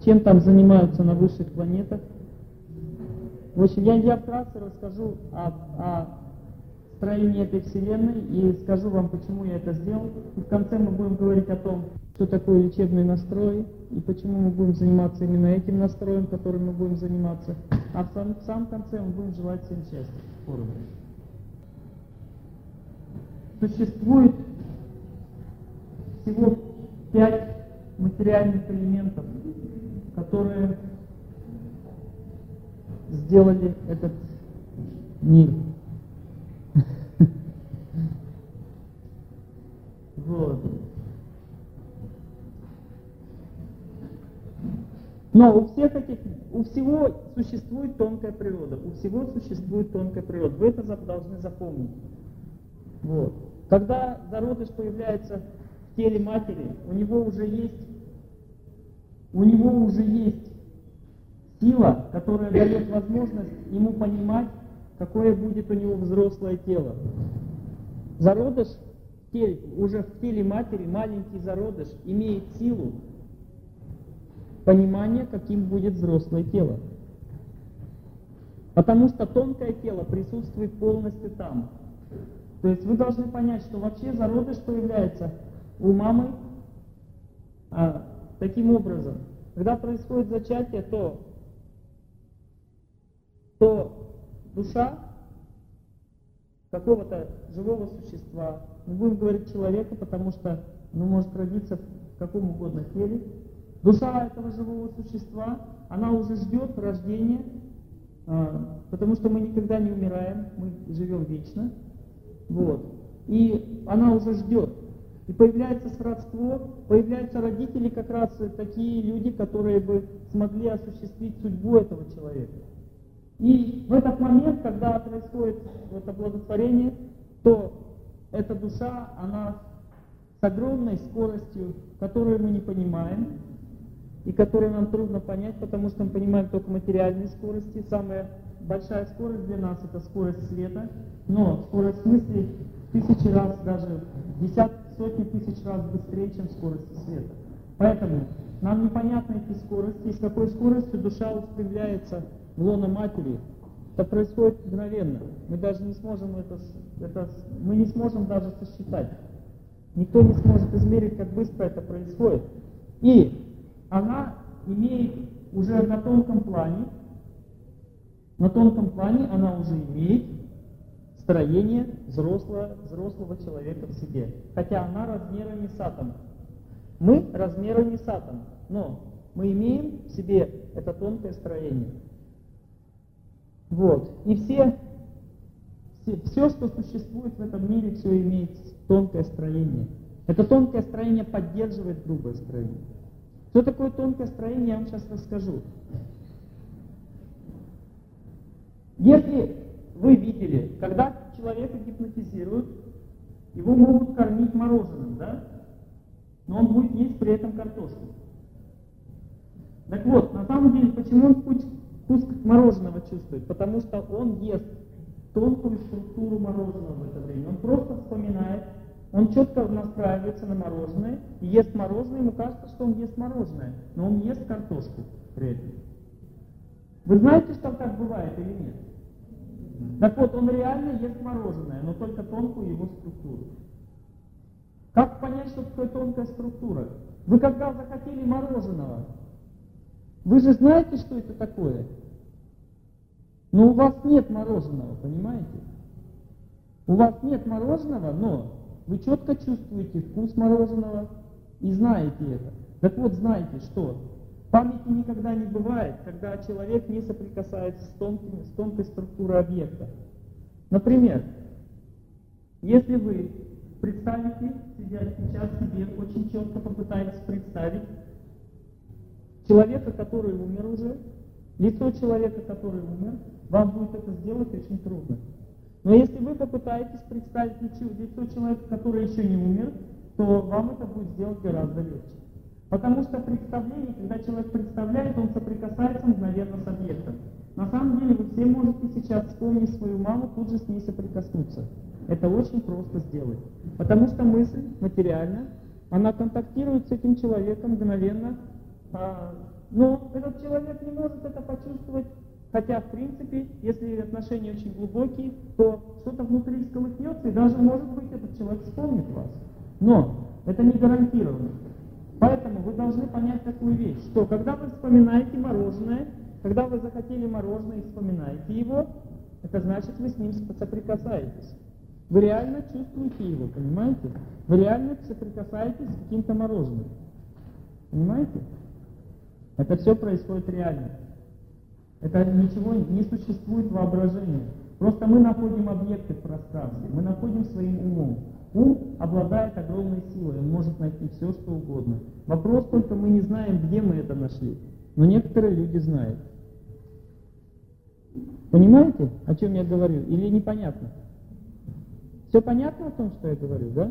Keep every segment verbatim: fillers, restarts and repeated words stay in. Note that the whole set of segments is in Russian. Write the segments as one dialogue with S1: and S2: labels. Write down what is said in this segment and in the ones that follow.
S1: чем там занимаются на высших планетах. В общем, я, я вкратце расскажу о, о строении этой Вселенной и скажу вам, почему я это сделал. И в конце мы будем говорить о том, что такое лечебный настрой и почему мы будем заниматься именно этим настроем, которым мы будем заниматься. А в самом, в самом конце мы будем желать всем счастья. Существует всего пять материальных элементов, которые сделали этот мир. Вот. Но у всех этих, у всего существует тонкая природа, у всего существует тонкая природа. Вы это должны запомнить. Вот. Когда зародыш появляется в теле матери, у него уже есть, у него уже есть сила, которая дает возможность ему понимать, какое будет у него взрослое тело. Зародыш в теле, уже в теле матери, маленький зародыш, имеет силу понимания, каким будет взрослое тело. Потому что тонкое тело присутствует полностью там. То есть вы должны понять, что вообще зародыш появляется у мамы а, таким образом. Когда происходит зачатие, то, то душа какого-то живого существа, мы будем говорить человека, потому что оно может родиться в каком угодно теле, душа этого живого существа, она уже ждет рождения, а, потому что мы никогда не умираем, мы живем вечно. Вот. И она уже ждет. И появляется сродство, появляются родители, как раз такие люди, которые бы смогли осуществить судьбу этого человека. И в этот момент, когда происходит вот оплодотворение, то эта душа, она с огромной скоростью, которую мы не понимаем, и которую нам трудно понять, потому что мы понимаем только материальные скорости. Самая большая скорость для нас — это скорость света, но скорость мысли в тысячи раз, даже десятки, сотни тысяч раз быстрее, чем скорость света. Поэтому нам непонятны эти скорости, и с какой скоростью душа устремляется в лоно матери. Это происходит мгновенно. Мы даже не сможем это, это, мы не сможем даже сосчитать. Никто не сможет измерить, как быстро это происходит. И она имеет уже на тонком плане, на тонком плане она уже имеет строение взрослого, взрослого человека в себе. Хотя она размерами с атомом. Мы размерами с атомом, но мы имеем в себе это тонкое строение. Вот. И все, все, все, что существует в этом мире, все имеет тонкое строение. Это тонкое строение поддерживает грубое строение. Что такое тонкое строение, я вам сейчас расскажу. Если вы видели, когда человека гипнотизируют, его могут кормить мороженым, да? Но он будет есть при этом картошку. Так вот, на самом деле, почему он вкус, вкус мороженого чувствует? Потому что он ест тонкую структуру мороженого в это время. Он просто вспоминает, он четко настраивается на мороженое, и ест мороженое, ему кажется, что он ест мороженое, но он ест картошку при этом. Вы знаете, что так бывает или нет? Так вот, он реально ест мороженое, но только тонкую его структуру. Как понять, что такое тонкая структура? Вы когда захотели мороженого, вы же знаете, что это такое? Но у вас нет мороженого, понимаете? У вас нет мороженого, но вы четко чувствуете вкус мороженого и знаете это. Так вот, знаете, что памяти никогда не бывает, когда человек не соприкасается с, тонким, с тонкой структурой объекта. Например, если вы представите себя сейчас себе, очень четко попытаетесь представить человека, который умер уже, лицо человека, который умер, вам будет это сделать очень трудно. Но если вы попытаетесь представить лицо человека, который еще не умер, то вам это будет сделать гораздо легче. Потому что представление, когда человек представляет, он соприкасается мгновенно с объектом. На самом деле вы все можете сейчас вспомнить свою маму, тут же с ней соприкоснуться. Это очень просто сделать. Потому что мысль материальна, она контактирует с этим человеком мгновенно, а, Но этот человек не может это почувствовать, хотя, в принципе, если отношения очень глубокие, то что-то внутри всколыхнется, и даже, может быть, этот человек вспомнит вас. Но это не гарантированно. Поэтому вы должны понять такую вещь, что когда вы вспоминаете мороженое, когда вы захотели мороженое и вспоминаете его, это значит, вы с ним соприкасаетесь. Вы реально чувствуете его, понимаете? Вы реально соприкасаетесь с каким-то мороженым. Понимаете? Это все происходит реально. Это ничего не существует воображения. Просто мы находим объекты в пространстве, мы находим своим умом. Ум обладает огромной силой, он может найти все, что угодно. Вопрос только, мы не знаем, где мы это нашли. Но некоторые люди знают. Понимаете, о чем я говорю? Или непонятно? Все понятно о том, что я говорю, да?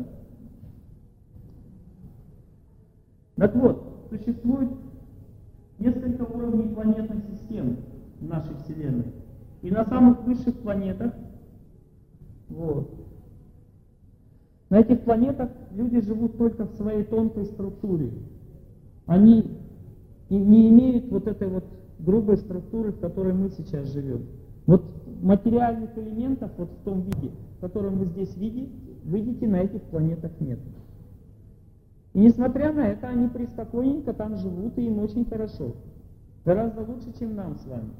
S1: Так вот, существует несколько уровней планетных систем в нашей Вселенной. И на самых высших планетах, вот, на этих планетах люди живут только в своей тонкой структуре. Они не имеют вот этой вот грубой структуры, в которой мы сейчас живем. Вот материальных элементов вот в том виде, в котором вы здесь видите, видите, на этих планетах нет. И несмотря на это, они преспокойненько там живут, и им очень хорошо. Гораздо лучше, чем нам с вами.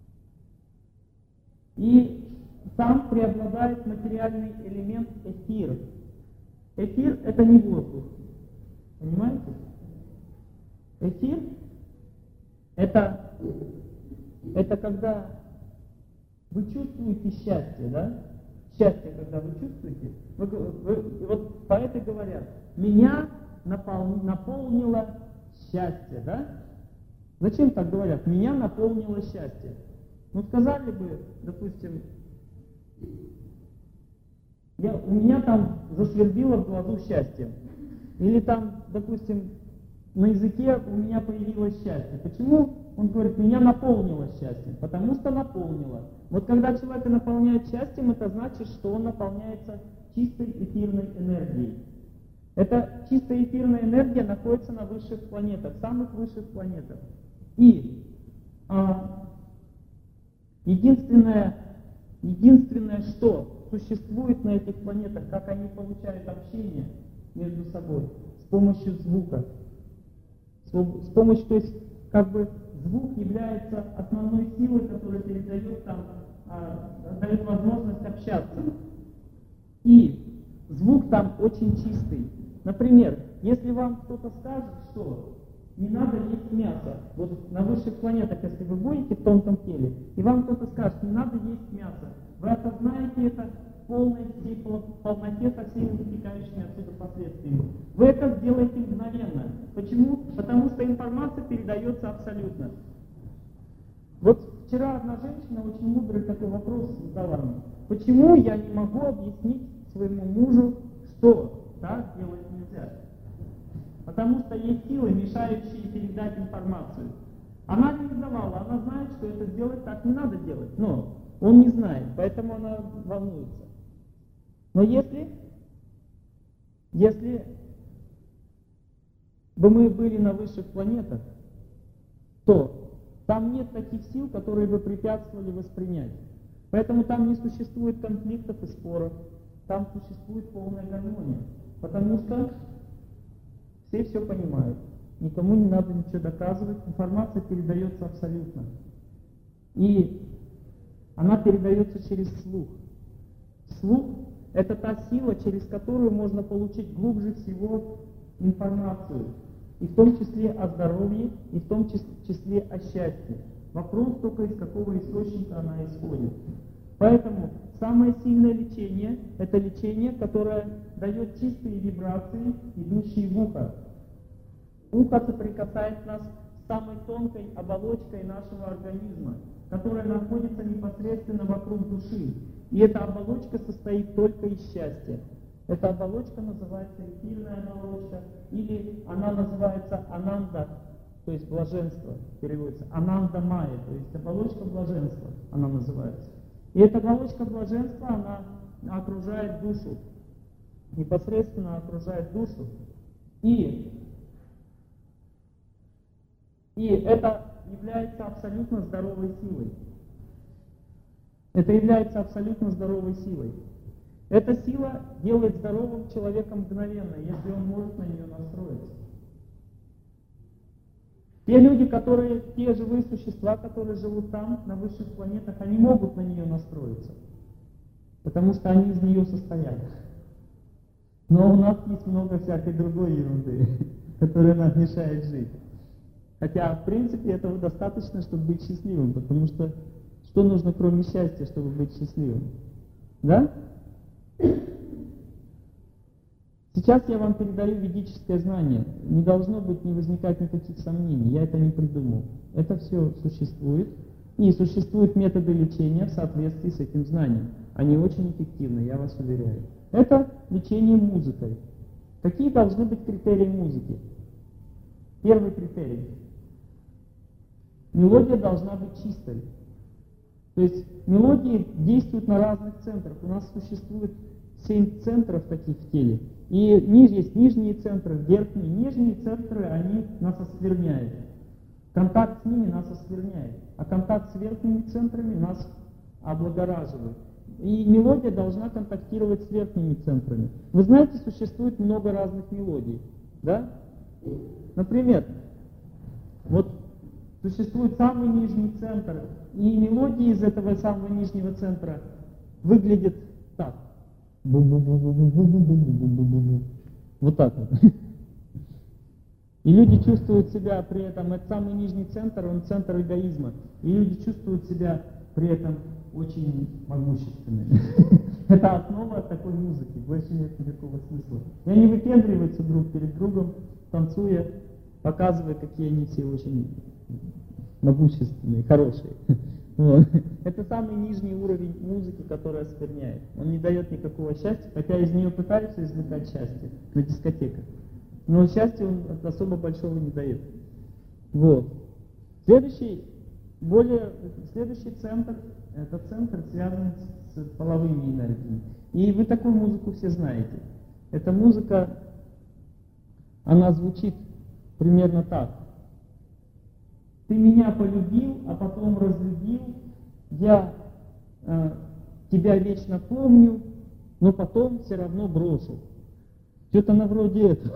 S1: И там преобладает материальный элемент эфир. Эфир — это не воздух. Понимаете? Эфир — это, это когда вы чувствуете счастье, да? Счастье, когда вы чувствуете. Вы, вы, вот поэты говорят, меня напол, наполнило счастье, да? Зачем так говорят? Меня наполнило счастье. Ну, сказали бы, допустим, я, у меня там засвербило в глазу счастье. Или там, допустим, на языке у меня появилось счастье. Почему? Он говорит, меня наполнило счастьем. Потому что наполнило. Вот когда человека наполняет счастьем, это значит, что он наполняется чистой эфирной энергией. Эта чистая эфирная энергия находится на высших планетах, самых высших планетах. И а, единственное, единственное, что существует на этих планетах, как они получают общение между собой, с помощью звука. С помощью, то есть, как бы, звук является основной силой, которая передает там, а, дает возможность общаться. И звук там очень чистый. Например, если вам кто-то скажет, что не надо есть мясо, вот на высших планетах, если вы будете в тонком теле, и вам кто-то скажет, не надо есть мясо, вы осознаете это в полной всей полноте со всеми вытекающими отсюда последствиями. Вы это сделаете мгновенно. Почему? Потому что информация передается абсолютно. Вот вчера одна женщина очень мудрый такой вопрос задала мне. Почему я не могу объяснить своему мужу, что так делать нельзя? Потому что есть силы, мешающие передать информацию. Она реализовала, она знает, что это сделать так не надо делать, но он не знает, поэтому она волнуется. Но если, если бы мы были на высших планетах, то там нет таких сил, которые бы препятствовали воспринять. Поэтому там не существует конфликтов и споров, там существует полная гармония. Потому что все все понимают, никому не надо ничего доказывать, информация передается абсолютно. И она передается через слух. Слух — это та сила, через которую можно получить глубже всего информацию. И в том числе о здоровье, и в том числе о счастье. Вопрос только, из какого источника она исходит. Поэтому самое сильное лечение — это лечение, которое дает чистые вибрации, идущие в ухо. Ухо соприкасает нас с самой тонкой оболочкой нашего организма, которая находится непосредственно вокруг души. И эта оболочка состоит только из счастья. Эта оболочка называется эфирная оболочка, или она называется ананда, то есть блаженство, переводится ананда майя, то есть оболочка блаженства она называется. И эта оболочка блаженства, она окружает душу, непосредственно окружает душу. И, И это является абсолютно здоровой силой. Это является абсолютно здоровой силой. Эта сила делает здоровым человека мгновенно, если он может на нее настроиться. Те люди, которые, те живые существа, которые живут там, на высших планетах, они могут на нее настроиться, потому что они из нее состоят. Но у нас есть много всякой другой ерунды, которая нам мешает жить. Хотя, в принципе, этого достаточно, чтобы быть счастливым, потому что что нужно, кроме счастья, чтобы быть счастливым? Да? Сейчас я вам передаю ведическое знание. Не должно быть, не возникать никаких сомнений. Я это не придумал. Это все существует. И существуют методы лечения в соответствии с этим знанием. Они очень эффективны, я вас уверяю. Это лечение музыкой. Какие должны быть критерии музыки? Первый критерий. Мелодия должна быть чистой. То есть мелодии действуют на разных центрах. У нас существует семь центров таких в теле. И ниже есть нижние центры, верхние. Нижние центры, они нас оскверняют. Контакт с ними нас оскверняет. А контакт с верхними центрами нас облагораживает. И мелодия должна контактировать с верхними центрами. Вы знаете, существует много разных мелодий. Да? Например, вот существует самый нижний центр, и мелодии из этого самого нижнего центра выглядят так. Вот так вот. И люди чувствуют себя при этом, это самый нижний центр, он центр эгоизма. И люди чувствуют себя при этом очень могущественными. Это основа такой музыки, больше нет никакого смысла. И они выпендриваются друг перед другом, танцуя, показывая, какие они все очень могущественные, хорошие. Вот. Это самый нижний уровень музыки, который оскверняет. Он не дает никакого счастья, хотя из нее пытаются извлекать счастье на дискотеках. Но счастья он особо большого не дает. Вот. Следующий, более, следующий центр, это центр, связанный с половыми энергиями. И вы такую музыку все знаете. Эта музыка, она звучит примерно так. Ты меня полюбил, а потом разлюбил, я э, тебя вечно помню, но потом все равно брошу. Что-то на вроде этого.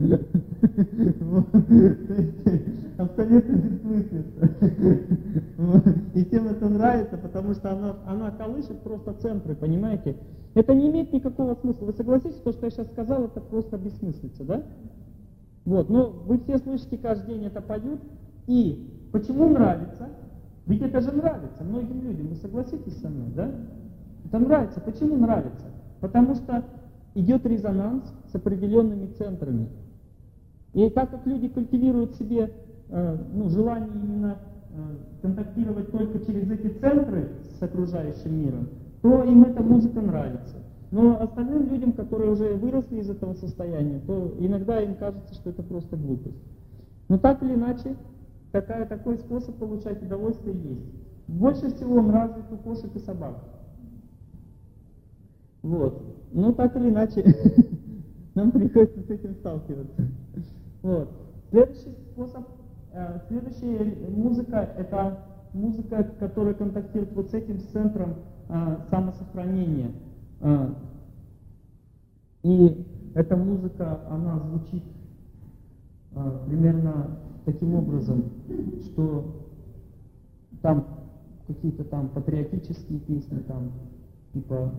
S1: Абсолютно бессмысленно. И всем это нравится, потому что она, она колышет просто центры, понимаете? Это не имеет никакого смысла. Вы согласитесь, то, что я сейчас сказал, это просто бессмыслица, да? Вот, но вы все слышите, каждый день это поют. И почему нравится? Ведь это же нравится многим людям, вы согласитесь со мной, да? Это нравится. Почему нравится? Потому что идет резонанс с определенными центрами. И так как люди культивируют себе э, ну, желание именно э, контактировать только через эти центры с окружающим миром, то им эта музыка нравится. Но остальным людям, которые уже выросли из этого состояния, то иногда им кажется, что это просто глупость. Но так или иначе, такая, такой способ получать удовольствие есть. Больше всего он развит у кошек и собак. Вот. Ну, так или иначе, нам приходится с этим сталкиваться. Вот. Следующий способ, э, следующая музыка, это музыка, которая контактирует вот с этим центром э, самосохранения. Э, и эта музыка, она звучит э, примерно таким образом, что там какие-то там патриотические песни, там, типа,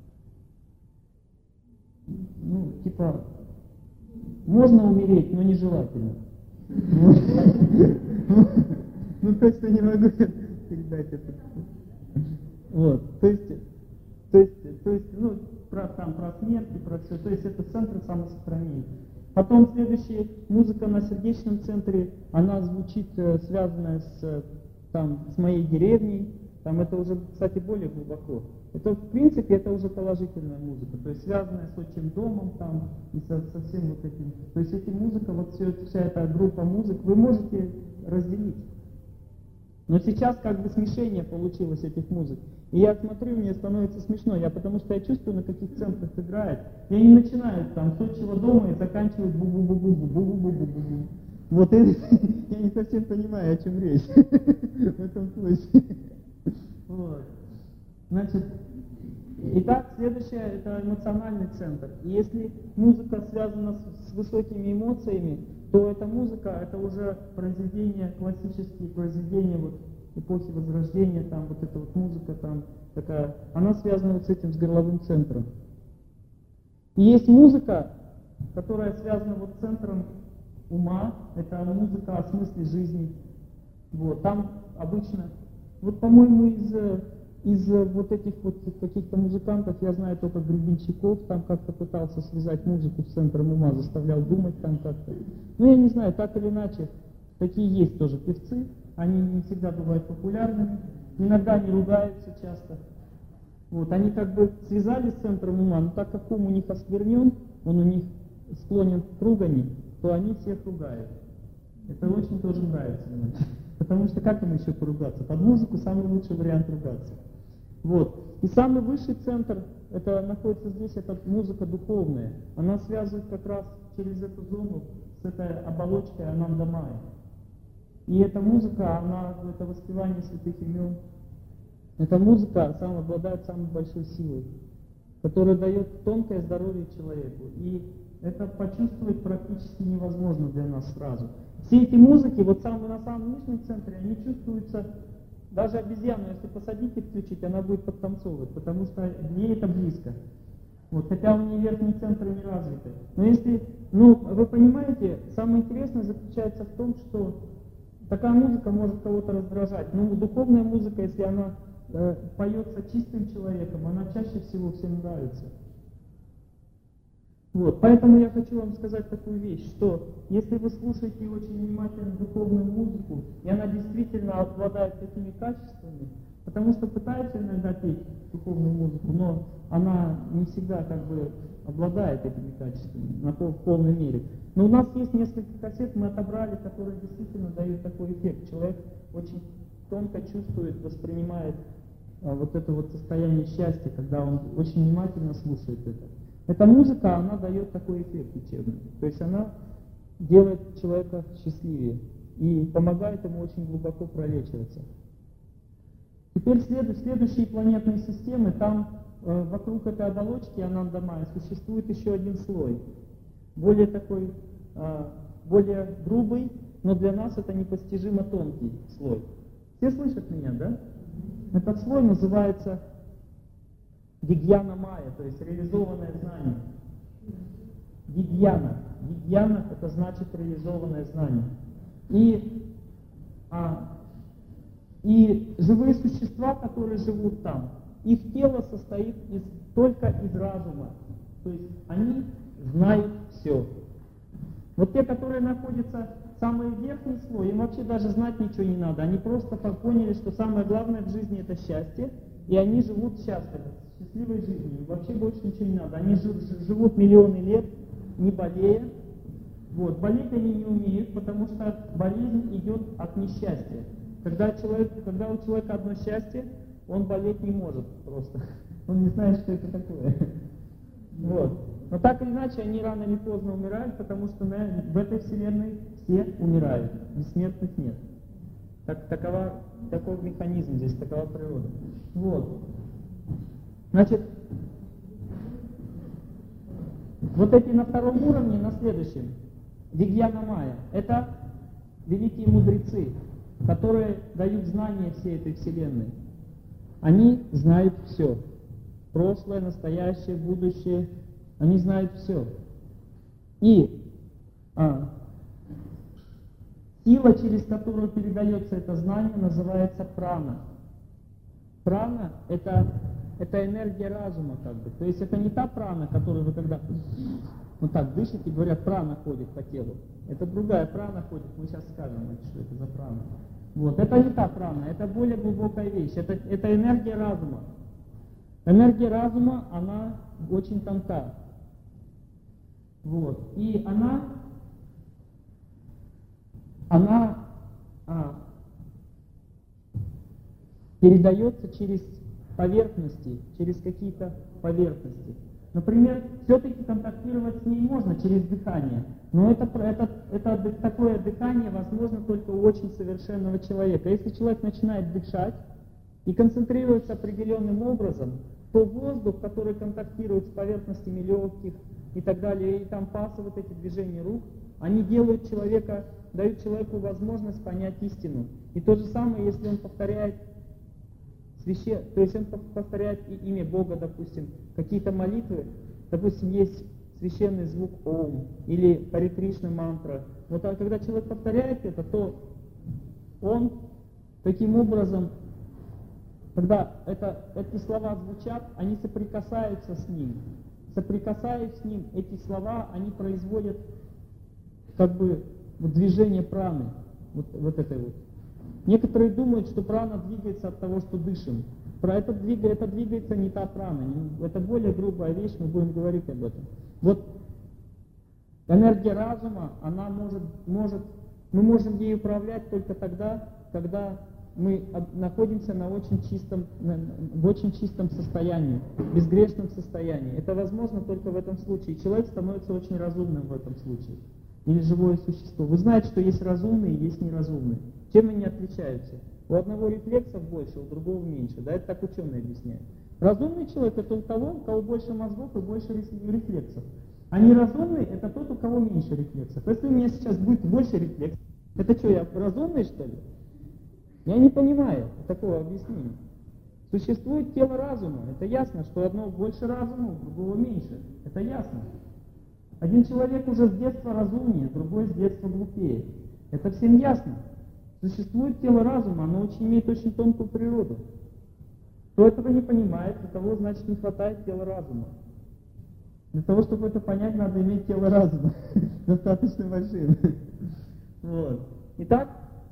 S1: ну, типа, можно умереть, но нежелательно. Ну, точно не могу передать это. Вот, то есть, то есть, то есть, ну, про, там, про смерть и про все, то есть это центр самосохранения. Потом следующая музыка на сердечном центре, она звучит, э, связанная с, там, с моей деревней, там это уже, кстати, более глубоко. Это, в принципе, это уже положительная музыка, то есть связанная с отчим домом там и со, со всем вот этим. То есть эти музыка, вот все, вся эта группа музык, вы можете разделить. Но сейчас как бы смешение получилось этих музык. И я смотрю, мне становится смешно, я, потому что я чувствую, на каких центрах играет. И они начинают там с отчего дома и заканчивают бу-бу-бу-бу-бу-бу-бу-бу-бу-бу.
S2: Вот это, я не совсем понимаю, о чем речь в этом случае.
S1: Вот. Значит, итак, следующее — это эмоциональный центр. И если музыка связана с, с высокими эмоциями, то эта музыка — это уже произведения, классические произведения вот, эпохи Возрождения, там вот эта вот музыка там такая, она связана вот с этим, с горловым центром. И есть музыка, которая связана вот с центром ума, это музыка о смысле жизни. Вот, там обычно, вот по-моему из, из вот этих вот каких-то музыкантов я знаю только Гребенщиков, там как-то пытался связать музыку с центром ума, заставлял думать там как-то. Ну я не знаю, так или иначе, такие есть тоже певцы, они не всегда бывают популярными, иногда они ругаются часто. Вот, они как бы связались с центром ума, но так как ум у них осквернен, он у них склонен к ругани, то они всех ругают. Это очень тоже нравится мне. Потому что как им еще поругаться? Под музыку самый лучший вариант ругаться. Вот. И самый высший центр, это находится здесь, это музыка духовная. Она связывает как раз через эту зону с этой оболочкой Ананда Майя. И эта музыка, она, это воспевание святых имен. Эта музыка сам обладает самой большой силой, которая дает тонкое здоровье человеку. И это почувствовать практически невозможно для нас сразу. Все эти музыки, вот самые, на самом нижнем центре, они чувствуются, даже обезьяну, если посадить и включить, она будет подтанцовывать, потому что ей это близко. Вот, хотя у нее верхний центр не развиты. Но если, ну, вы понимаете, самое интересное заключается в том, что такая музыка может кого-то раздражать. Но духовная музыка, если она э, поется чистым человеком, она чаще всего всем нравится. Вот, поэтому я хочу вам сказать такую вещь, что если вы слушаете очень внимательно духовную музыку, и она действительно обладает такими качествами, потому что пытаются иногда петь духовную музыку, но она не всегда как бы обладает этими качествами на пол, в полной мере. Но у нас есть несколько кассет, мы отобрали, которые действительно дают такой эффект. Человек очень тонко чувствует, воспринимает а, вот это вот состояние счастья, когда он очень внимательно слушает это. Эта музыка, она дает такой эффект лечебный. То есть она делает человека счастливее и помогает ему очень глубоко пролечиваться. Теперь след, следующие планетные системы, там э, вокруг этой оболочки Ананда Майя существует еще один слой. Более такой, э, более грубый, но для нас это непостижимо тонкий слой. Все слышат меня, да? Этот слой называется Вигьяна Майя, то есть реализованное знание. Вигьяна. Вигьяна — это значит реализованное знание. И, а, и живые существа, которые живут там, их тело состоит из, только из разума. То есть они знают все. Вот те, которые находятся в самый верхний слой, им вообще даже знать ничего не надо. Они просто поняли, что самое главное в жизни — это счастье, и они живут счастливо, счастливой жизнью. И вообще больше ничего не надо. Они живут миллионы лет, не болея. Вот. Болеть они не умеют, потому что болезнь идет от несчастья. Когда, человек, когда у человека одно счастье, он болеть не может просто. Он не знает, что это такое. Вот. Но так или иначе, они рано или поздно умирают, потому что на, в этой вселенной все умирают. Бессмертных нет. Так, такова, такой механизм здесь, такова природа. Вот. Значит, вот эти на втором уровне, на следующем, Вигьяна Майя, это великие мудрецы, которые дают знания всей этой вселенной. Они знают все. Прошлое, настоящее, будущее. Они знают все. И а, сила, через которую передается это знание, называется прана. Прана — это, это энергия разума, как бы. То есть это не та прана, которую вы когда вот так дышите, говорят, прана ходит по телу. Это другая прана ходит, мы сейчас скажем, что это за прана. Вот. Это не та прана, это более глубокая вещь. Это, это энергия разума. Энергия разума, она очень тонка. Вот. И она, она а, передается через поверхности, через какие-то поверхности. Например, все-таки контактировать с ней можно через дыхание, но это, это, это такое дыхание возможно только у очень совершенного человека. Если человек начинает дышать и концентрируется определенным образом, то воздух, который контактирует с поверхностями легких и так далее, и там пасы, вот эти движения рук, они делают человека, дают человеку возможность понять истину. И то же самое, если он повторяет священ... то есть он повторяет и имя Бога, допустим, какие-то молитвы, допустим, есть священный звук Ом или Харе Кришна мантра. Вот а когда человек повторяет это, то он таким образом, когда это, эти слова звучат, они соприкасаются с ним. Соприкасаясь с ним, эти слова, они производят как бы вот, движение праны, вот, вот этой вот. Некоторые думают, что прана двигается от того, что дышим. Про это, двига, это двигается не та прана, не, это более грубая вещь, мы будем говорить об этом. Вот энергия разума, она может, может, мы можем ей управлять только тогда, когда мы находимся на очень чистом, в очень чистом состоянии, безгрешном состоянии. Это возможно только в этом случае. Человек становится очень разумным в этом случае. Или живое существо. Вы знаете, что есть разумные и есть неразумные. Чем они отличаются? У одного рефлексов больше, у другого меньше. Да, это так ученые объясняют. Разумный человек — это у того, у кого больше мозгов и больше рефлексов. А неразумный — это тот, у кого меньше рефлексов. Если у меня сейчас будет больше рефлексов, это что, я разумный, что ли? Я не понимаю такого объяснения. Существует тело разума. Это ясно, что одно больше разума, у другого меньше. Это ясно. Один человек уже с детства разумнее, другой с детства глупее. Это всем ясно. Существует тело разума, оно очень, имеет очень тонкую природу. Кто этого не понимает, для того, значит, не хватает тела разума. Для того, чтобы это понять, надо иметь тело разума. Достаточно большим. Вот. Итак,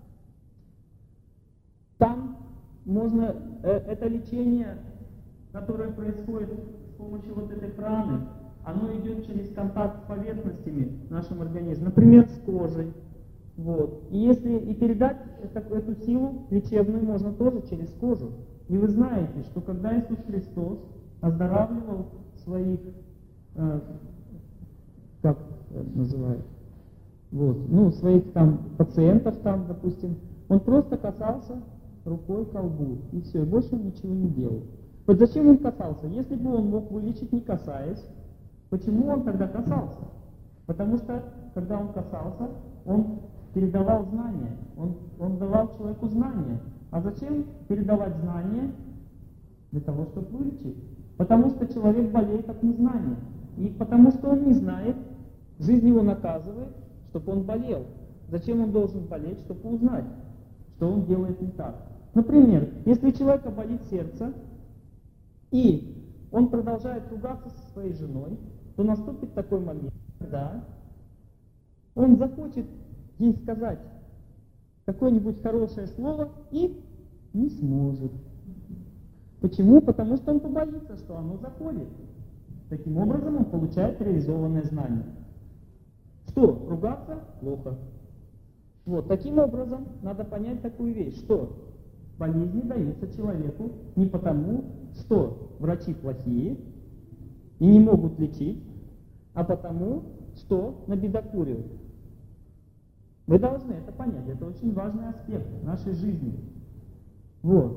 S1: там можно, э, это лечение, которое происходит с помощью вот этой праны, оно идет через контакт с поверхностями в нашем организме, например, с кожей. Вот. И если и передать эту, эту силу лечебную можно тоже через кожу. И вы знаете, что когда Иисус Христос оздоравливал своих, э, как это называют, вот, ну, своих там пациентов, там, допустим, он просто касался рукой к лбу, и все, и больше он ничего не делал. Вот зачем он касался? Если бы он мог вылечить, не касаясь, почему он тогда касался? Потому что, когда он касался, он передавал знания, он, он давал человеку знания. А зачем передавать знания? Для того, чтобы вылечить. Потому что человек болеет от незнания. И потому что он не знает, жизнь его наказывает, чтобы он болел. Зачем он должен болеть? Чтобы узнать, что он делает не так. Например, если у человека болит сердце, и он продолжает ругаться со своей женой, то наступит такой момент, когда он захочет ей сказать какое-нибудь хорошее слово и не сможет. Почему? Потому что он побоится, что оно заходит. Таким образом он получает реализованное знание. Что? Ругаться? Плохо. Вот, таким образом надо понять такую вещь, что болезни даются человеку не потому, что врачи плохие и не могут лечить, а потому, что набедокуривают. Вы должны это понять, это очень важный аспект нашей жизни. Вот.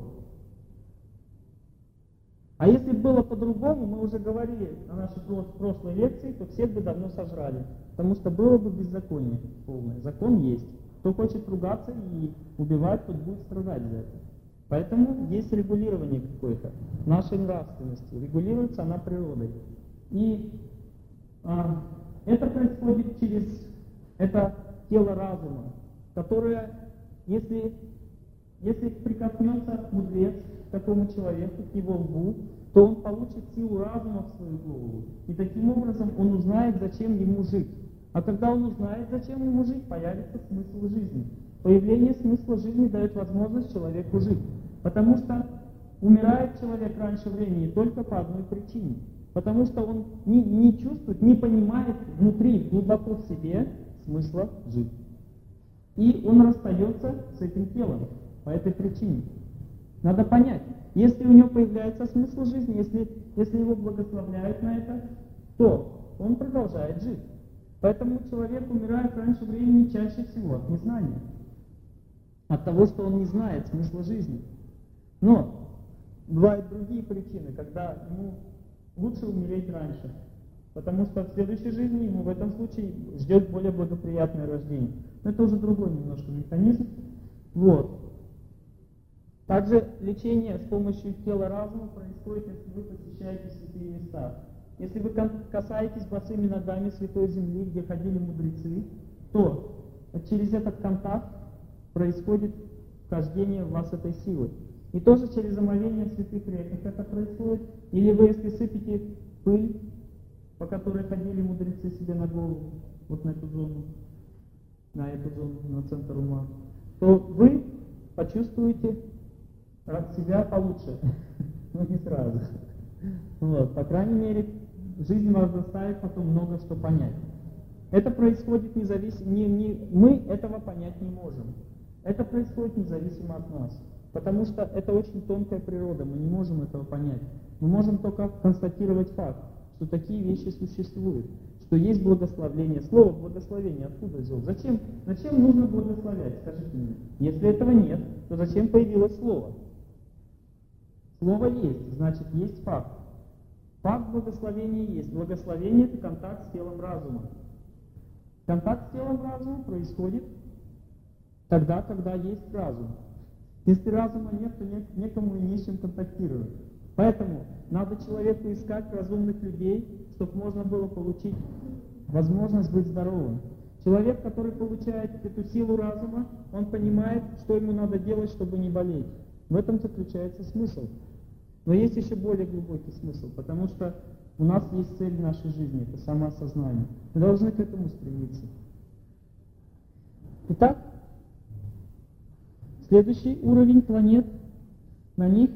S1: А если бы было по-другому, мы уже говорили на нашей прошлой лекции, то всех бы давно сожрали. Потому что было бы беззаконие полное. Закон есть. Кто хочет ругаться и убивать, тот будет страдать за это. Поэтому есть регулирование какое-то нашей нравственности. Регулируется она природой. И а, это происходит через это тело разума, которое, если, если прикоснется мудрец к такому человеку, к его лбу, то он получит силу разума в свою голову. И таким образом он узнает, зачем ему жить. А когда он узнает, зачем ему жить, появится смысл жизни. Появление смысла жизни дает возможность человеку жить. Потому что умирает человек раньше времени только по одной причине. Потому что он не, не чувствует, не понимает внутри, глубоко в себе смысла жить. И он расстается с этим телом по этой причине. Надо понять. Если у него появляется смысл жизни, если, если его благословляют на это, то он продолжает жить. Поэтому человек умирает раньше времени чаще всего от незнания. От того, что он не знает смысла жизни. Но бывают другие причины, когда ему лучше умереть раньше. Потому что в следующей жизни ему в этом случае ждет более благоприятное рождение. Но это уже другой немножко механизм. Вот. Также лечение с помощью тела разума происходит, если вы посещаете святые места. Если вы касаетесь босыми ногами святой земли, где ходили мудрецы, то через этот контакт происходит вхождение в вас этой силы. И тоже через омовение святых реках это происходит. Или вы, если сыпете пыль, по которой ходили мудрецы себе на голову, вот на эту зону, на эту зону, на центр ума, то вы почувствуете от себя получше, но не сразу. Вот, по крайней мере, жизнь вас заставит потом много что понять. Это происходит независимо, не, не, мы этого понять не можем. Это происходит независимо от нас. Потому что это очень тонкая природа, мы не можем этого понять. Мы можем только констатировать факт, что такие вещи существуют, что есть благословление. Слово благословение откуда взял? Зачем, зачем нужно благословлять? Скажите мне. Если этого нет, то зачем появилось слово? Слово есть, значит есть факт. Факт благословения есть. Благословение — это контакт с телом разума. Контакт с телом разума происходит тогда, когда есть разум. Если разума нет, то нет, некому и не с чем контактировать. Поэтому надо человеку искать разумных людей, чтобы можно было получить возможность быть здоровым. Человек, который получает эту силу разума, он понимает, что ему надо делать, чтобы не болеть. В этом заключается смысл. Но есть еще более глубокий смысл, потому что у нас есть цель в нашей жизни, это самоосознание. Мы должны к этому стремиться. Итак, следующий уровень планет, на них,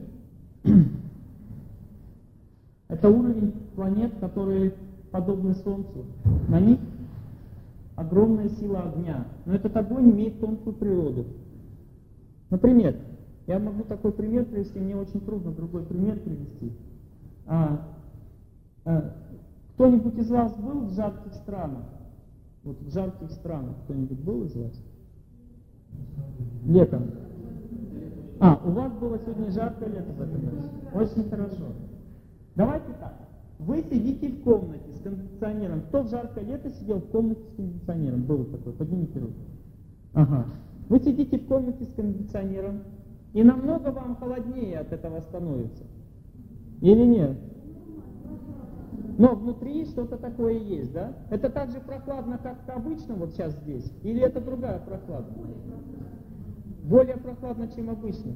S1: это уровень планет, которые подобны Солнцу. На них огромная сила огня. Но этот огонь имеет тонкую природу. Например, я могу такой пример привести, мне очень трудно другой пример привести. А, а, кто-нибудь из вас был в жарких странах? Вот в жарких странах кто-нибудь был из вас? Летом. А, у вас было сегодня жаркое лето в этом году. Очень хорошо. Давайте так. Вы сидите в комнате с кондиционером. Кто в жаркое лето сидел в комнате с кондиционером? Было такое? Поднимите руку. Ага. Вы сидите в комнате с кондиционером, и намного вам холоднее от этого становится. Или нет? Но внутри что-то такое есть, да? Это так же прохладно, как обычно вот сейчас здесь? Или это другая прохлада? Более прохладно, чем обычно?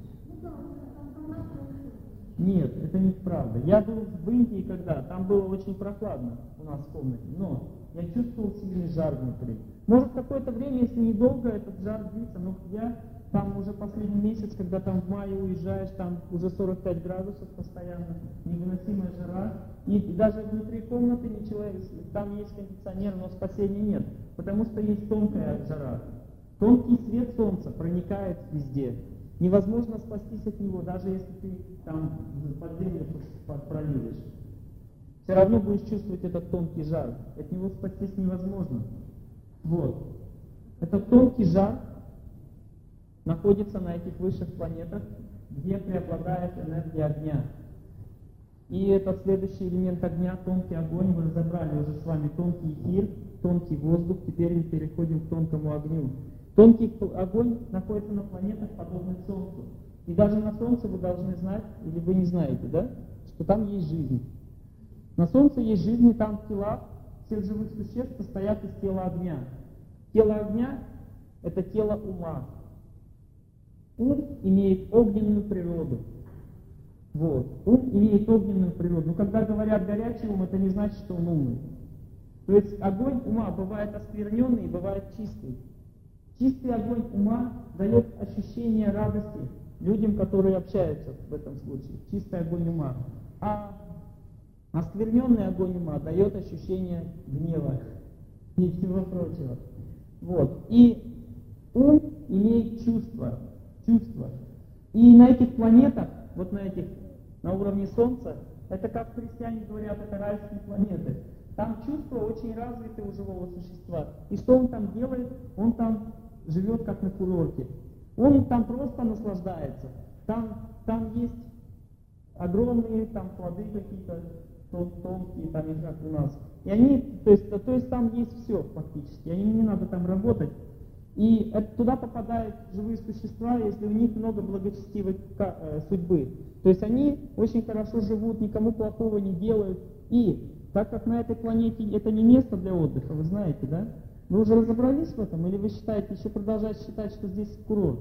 S1: Нет, это неправда. Я был в Индии когда, там было очень прохладно у нас в комнате, но я чувствовал сильный жар внутри. Может, какое-то время, если недолго этот жар длится, но я там уже последний месяц, когда там в мае уезжаешь, там уже сорок пять градусов постоянно, невыносимая жара. И, и даже внутри комнаты не человек, там есть кондиционер, но спасения нет, потому что есть тонкая жара. Тонкий свет солнца проникает везде. Невозможно спастись от него, даже если ты там под землю пролезешь. Все равно будешь чувствовать этот тонкий жар. От него спастись невозможно. Вот. Этот тонкий жар находится на этих высших планетах, где преобладает энергия огня. И это следующий элемент огня, тонкий огонь. Мы разобрали уже с вами тонкий эфир, тонкий воздух. Теперь мы переходим к тонкому огню. Тонкий огонь находится на планетах, подобных Солнцу. И даже на Солнце вы должны знать, или вы не знаете, да, что там есть жизнь. На Солнце есть жизнь, и там тела всех живых существ состоят из тела огня. Тело огня — это тело ума. Ум имеет огненную природу. Вот. Ум имеет огненную природу. Но когда говорят горячий ум, это не значит, что он умный. То есть огонь ума бывает оскверненный и бывает чистый. Чистый огонь ума дает ощущение радости людям, которые общаются в этом случае. Чистый огонь ума. А оскверненный огонь ума дает ощущение гнева и всего прочего. Вот. И ум имеет чувства. Чувства. И на этих планетах, вот на этих, на уровне Солнца, это, как христиане говорят, это райские планеты. Там чувства очень развиты у живого существа. И что он там делает? Он там живет как на курорте. Он там просто наслаждается. Там, там есть огромные там плоды какие-то тон, тонкие, там не как у нас. И они, то есть, то есть там есть все фактически. Им не надо там работать. И это, туда попадают живые существа, если у них много благочестивой э, судьбы. То есть они очень хорошо живут, никому плохого не делают. И так как на этой планете это не место для отдыха, вы знаете, да? Вы уже разобрались в этом? Или вы считаете, еще продолжаете считать, что здесь курорт?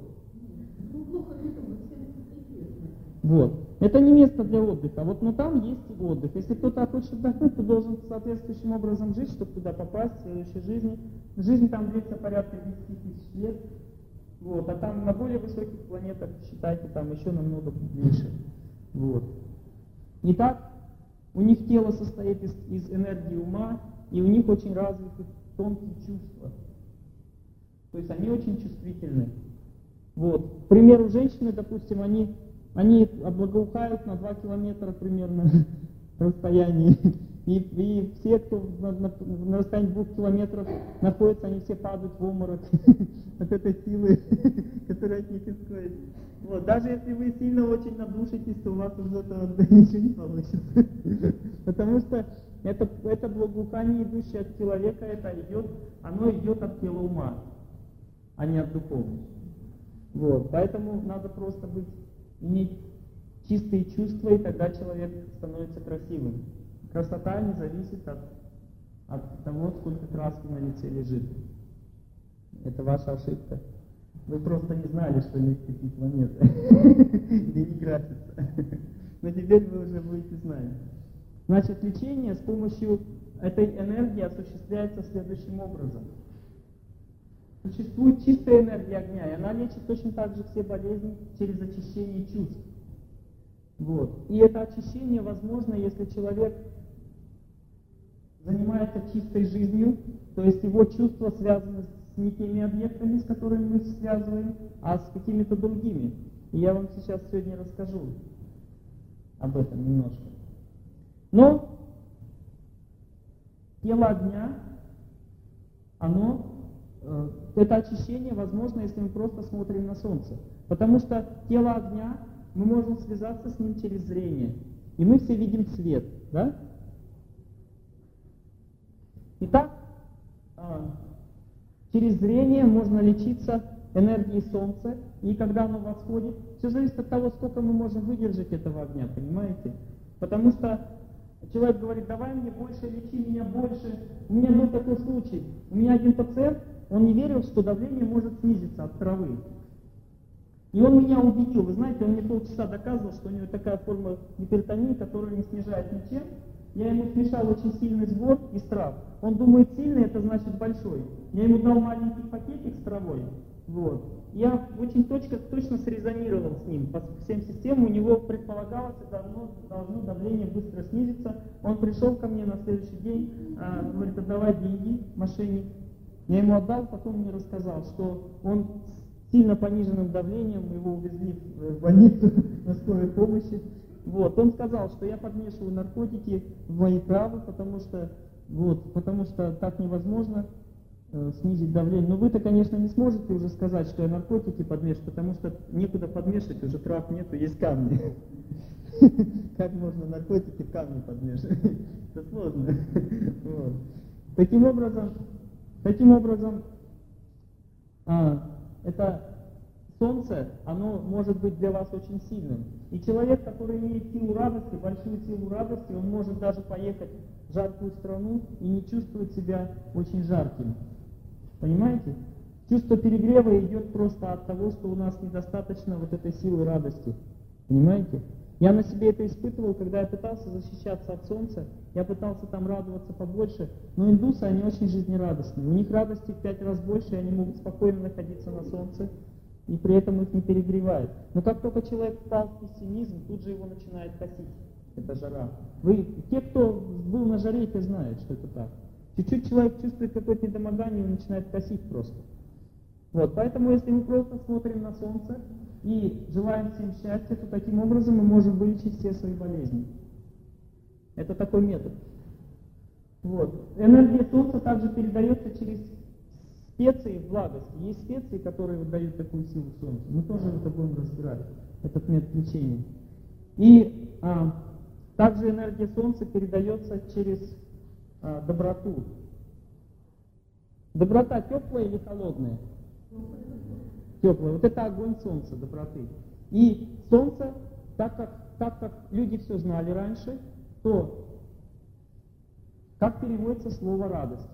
S1: Вот. Это не место для отдыха. Вот, но там есть и отдых. Если кто-то хочет отдохнуть, то должен соответствующим образом жить, чтобы туда попасть в следующей жизни. Жизнь там длится порядка десять тысяч лет. Вот. А там на более высоких планетах, считайте, там еще намного меньше. Вот. Итак, у них тело состоит из, из энергии ума, и у них очень развиты тонкие чувства. То есть они очень чувствительны. Вот. К примеру, женщины, допустим, они, они благоухают на два километра примерно расстоянии. И, и все, кто на, на, на расстоянии двух километров находятся, они все падают в обморок от этой силы, которая от них исходит. Вот. Даже если вы сильно очень надушитесь, то у вас из этого ничего не получится. Потому что это, это благоухание, идущее от человека, это идет, оно идет от тела ума, а не от духовности. Вот. Поэтому надо просто быть, иметь чистые чувства, и тогда человек становится красивым. Красота не зависит от, от того, сколько краски на лице лежит. Это ваша ошибка. Вы просто не знали, что есть такие планеты, где не красятся. Но теперь вы уже будете знать. Значит, лечение с помощью этой энергии осуществляется следующим образом. Существует чистая энергия огня, и она лечит точно так же все болезни через очищение чувств. Вот. И это очищение возможно, если человек занимается чистой жизнью, то есть его чувства связаны с не теми объектами, с которыми мы связываем, а с какими-то другими. И я вам сейчас сегодня расскажу об этом немножко. Но тело огня, оно, э, это очищение возможно, если мы просто смотрим на солнце. Потому что тело огня, мы можем связаться с ним через зрение. И мы все видим свет, да? Итак, через зрение можно лечиться энергией солнца, и когда оно восходит, все зависит от того, сколько мы можем выдержать этого огня, понимаете? Потому что человек говорит, давай мне больше, лечи меня больше. У меня был такой случай. У меня один пациент, он не верил, что давление может снизиться от травы. И он меня убедил. Вы знаете, он мне полчаса доказывал, что у него такая форма гипертонии, которая не снижает ничем. Я ему смешал очень сильный сбор из трав. Он думает, сильный, это значит большой. Я ему дал маленький пакетик с травой. Вот. Я очень точно, точно срезонировал с ним. По всем системам у него предполагалось, что должно, должно давление быстро снизиться. Он пришел ко мне на следующий день, а, говорит, отдавай деньги, мошенник. Я ему отдал, потом мне рассказал, что он с сильно пониженным давлением, его увезли в больницу на скорой помощи. Вот, он сказал, что я подмешиваю наркотики в мои травы, потому что, вот, потому что так невозможно э, снизить давление. Но вы-то, конечно, не сможете уже сказать, что я наркотики подмешиваю, потому что некуда подмешивать, уже трав нету, есть камни. Как можно наркотики в камни подмешивать? Это сложно. Таким образом, таким образом, это солнце, оно может быть для вас очень сильным. И человек, который имеет силу радости, большую силу радости, он может даже поехать в жаркую страну и не чувствовать себя очень жарким. Понимаете? Чувство перегрева идет просто от того, что у нас недостаточно вот этой силы радости. Понимаете? Я на себе это испытывал, когда я пытался защищаться от солнца, я пытался там радоваться побольше, но индусы, они очень жизнерадостные. У них радости в пять раз больше, и они могут спокойно находиться на солнце, и при этом их не перегревает. Но как только человек впал в пессимизм, тут же его начинает косить, эта жара. Вы, те, кто был на жаре, те знают, что это так. Чуть-чуть человек чувствует какое-то недомогание, он начинает косить просто. Вот, поэтому если мы просто смотрим на солнце, и желаем всем счастья, то таким образом мы можем вылечить все свои болезни. Это такой метод. Вот. Энергия Солнца также передается через специи в благости. Есть специи, которые вот дают такую силу Солнцу. Мы тоже это будем разбирать, этот метод лечения. И а, также энергия Солнца передается через а, доброту. Доброта теплая или холодная? Теплая. Вот это огонь Солнца, доброты. И Солнце, так как, так как люди все знали раньше, то как переводится слово радость?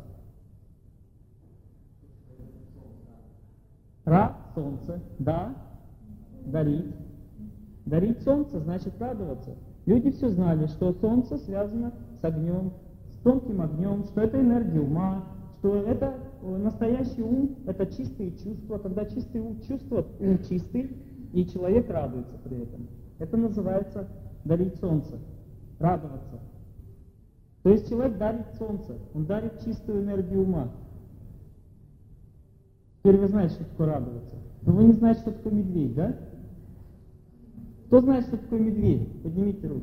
S1: Ра, солнце, да, дарить. Дарить солнце значит радоваться. Люди все знали, что солнце связано с огнем, с тонким огнем, что это энергия ума, что это настоящий ум, это чистые чувства. Когда чистые ум чувства, ум чистый, и человек радуется при этом. Это называется дарить солнце, радоваться. То есть человек дарит солнце, он дарит чистую энергию ума. Теперь вы знаете, что такое радоваться. Но вы не знаете, что такое медведь, да? Кто знает, что такое медведь? Поднимите руки.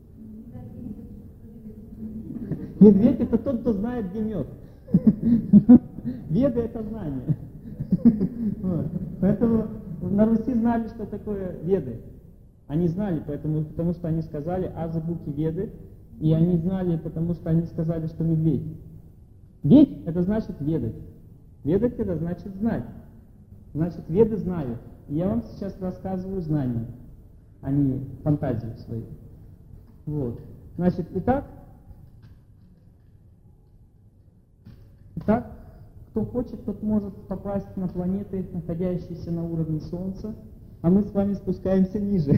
S1: Медведь — это тот, кто знает, где мед. Веды — это знание. Вот. Поэтому на Руси знали, что такое веды. Они знали, поэтому, потому что они сказали азбуки веды, и они знали, потому что они сказали, что медведь. Ведь — это значит ведать. Ведать — это значит знать. Значит, веды знают. И я вам сейчас рассказываю знания, а не фантазию свою. Вот. Значит, итак, итак, кто хочет, тот может попасть на планеты, находящиеся на уровне Солнца, а мы с вами спускаемся ниже.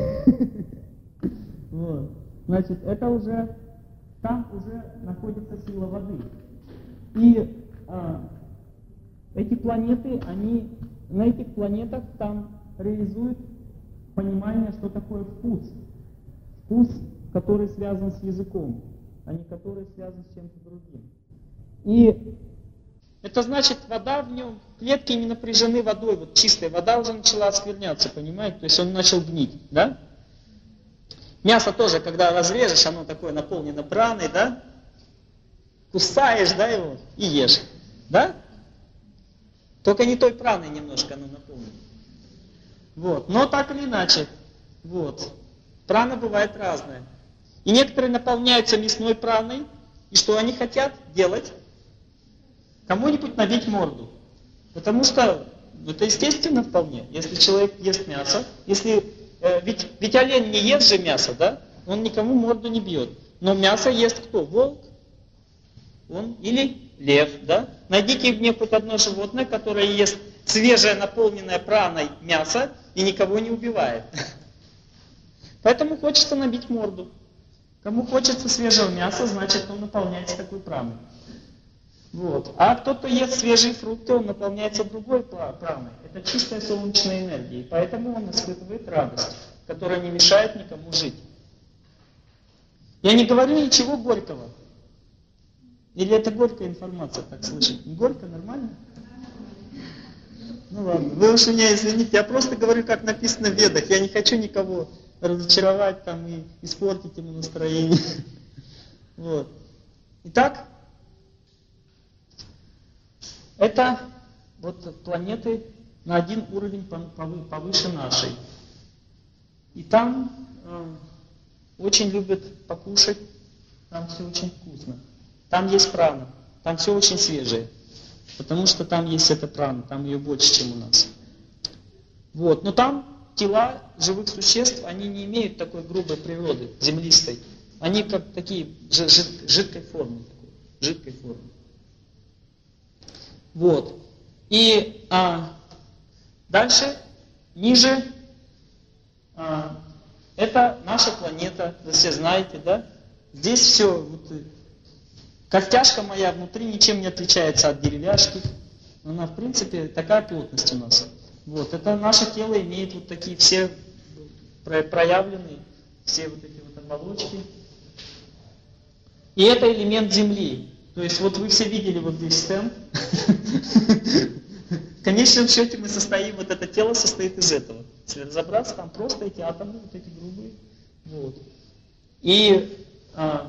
S1: Вот. Значит, это уже, там уже находится сила воды. И а, эти планеты, они, на этих планетах там реализуют понимание, что такое вкус. Вкус, который связан с языком, а не который связан с чем-то другим. И это значит, вода в нем, клетки не напряжены водой, вот чистая вода уже начала оскверняться, понимаете? То есть он начал гнить, да? Мясо тоже, когда разрежешь, оно такое наполнено праной, да? Кусаешь, да, его и ешь, да? Только не той праной немножко оно наполнено. Вот. Но так или иначе, вот. Прана бывает разная. И некоторые наполняются мясной праной, и что они хотят делать? Кому-нибудь набить морду. Потому что это естественно вполне. Если человек ест мясо, если, э, ведь, ведь олень не ест же мясо, да? Он никому морду не бьет. Но мясо ест кто? Волк? Он или лев, да? Найдите мне хоть одно животное, которое ест свежее, наполненное праной мясо и никого не убивает. Поэтому хочется набить морду. Кому хочется свежего мяса, значит он наполняется такой праной. Вот. А тот, кто ест свежие фрукты, он наполняется другой праной. Это чистая солнечная энергия. И поэтому он испытывает радость, которая не мешает никому жить. Я не говорю ничего горького. Или это горькая информация, так слышать? Не горько, нормально? Ну ладно, вы уж меня извините, я просто говорю, как написано в Ведах. Я не хочу никого разочаровать там и испортить ему настроение. Вот. Итак, это вот планеты на один уровень повыше нашей. И там э, очень любят покушать, там все очень вкусно. Там есть прана, там все очень свежее. Потому что там есть эта прана, там ее больше, чем у нас. Вот. Но там тела живых существ, они не имеют такой грубой природы, землистой. Они как такие жид, жидкой формы. Такой, жидкой формы. Вот. И а, дальше, ниже, а, это наша планета, вы все знаете, да? Здесь все, вот, костяшка моя внутри ничем не отличается от деревяшки. Она, в принципе, такая плотность у нас. Вот. Это наше тело имеет вот такие все проявленные, все вот эти вот оболочки. И это элемент Земли. То есть вот вы все видели вот здесь стенд. конечном счете мы состоим, вот это тело состоит из этого. Если разобраться, там просто эти атомы, вот эти грубые. Вот. И, а,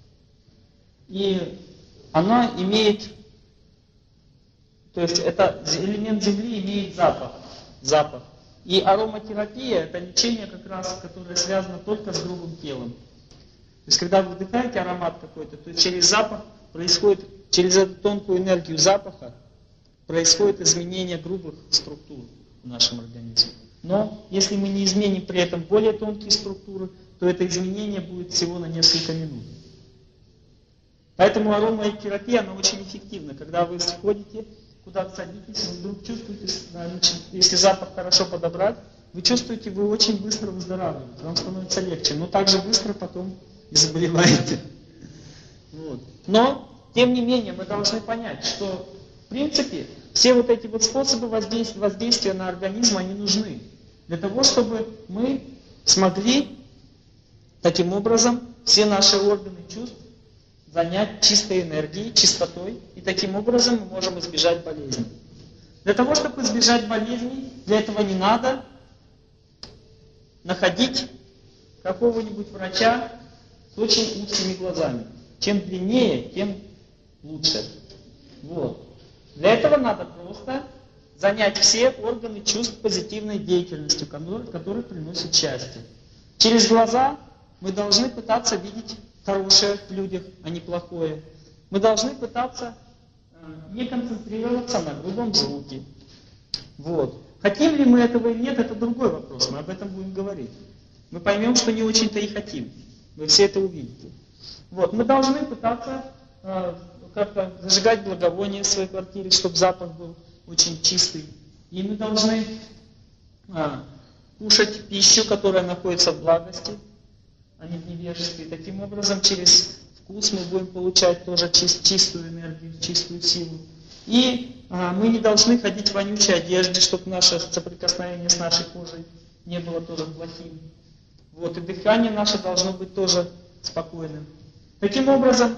S1: и она имеет, то есть это элемент Земли имеет запах. запах. И ароматерапия — это лечение, как раз, которое связано только с грубым телом. То есть когда вы вдыхаете аромат какой-то, то через запах происходит, через эту тонкую энергию запаха происходит изменение грубых структур в нашем организме. Но если мы не изменим при этом более тонкие структуры, то это изменение будет всего на несколько минут. Поэтому ароматерапия, она очень эффективна. Когда вы входите, куда-то садитесь, вы вдруг чувствуете, если запах хорошо подобрать, вы чувствуете, вы очень быстро выздоравливаете, вам становится легче, но также быстро потом и заболеваете. Вот. Но, тем не менее, мы должны понять, что, в принципе, все вот эти вот способы воздействия, воздействия на организм, они нужны. Для того, чтобы мы смогли, таким образом, все наши органы чувств занять чистой энергией, чистотой, и таким образом мы можем избежать болезней. Для того, чтобы избежать болезней, для этого не надо находить какого-нибудь врача с очень узкими глазами. Чем длиннее, тем лучше. Вот. Для этого надо просто занять все органы чувств позитивной деятельностью, которые приносят счастье. Через глаза мы должны пытаться видеть хорошее в людях, а не плохое. Мы должны пытаться э, не концентрироваться на грубом звуке. Вот. Хотим ли мы этого или нет, это другой вопрос, мы об этом будем говорить. Мы поймем, что не очень-то и хотим. Вы все это увидите. Вот. Мы должны пытаться э, как-то зажигать благовоние в своей квартире, чтобы запах был очень чистый. И мы должны э, кушать пищу, которая находится в благости, а не в невежестве. И таким образом, через вкус мы будем получать тоже чист, чистую энергию, чистую силу. И а, мы не должны ходить в вонючей одежде, чтобы наше соприкосновение с нашей кожей не было тоже плохим. Вот, и дыхание наше должно быть тоже спокойным. Таким образом,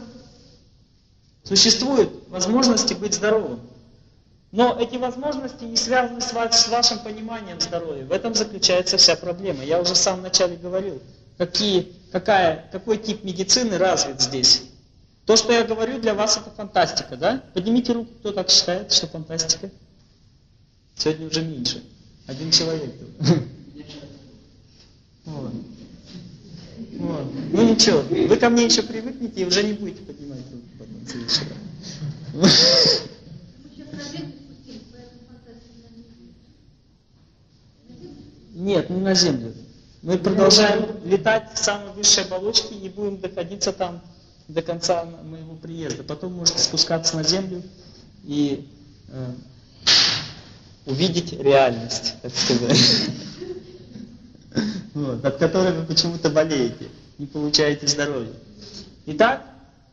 S1: существуют возможности быть здоровым. Но эти возможности не связаны с, ваш, с вашим пониманием здоровья. В этом заключается вся проблема. Я уже в самом начале говорил. Какие, какая, какой тип медицины развит здесь. То, что я говорю, для вас это фантастика, да? Поднимите руку, кто так считает, что фантастика. Сегодня уже меньше. Один человек. Вот. Вот. Ну ничего, вы ко мне еще привыкнете и уже не будете поднимать руку потом в следующий раз. Нет, не на Землю. Мы продолжаем летать в самой высшей оболочке и будем доходиться там до конца моего приезда. Потом можете спускаться на Землю и э, увидеть реальность, так сказать, вот, от которой вы почему-то болеете, не получаете здоровья. Итак,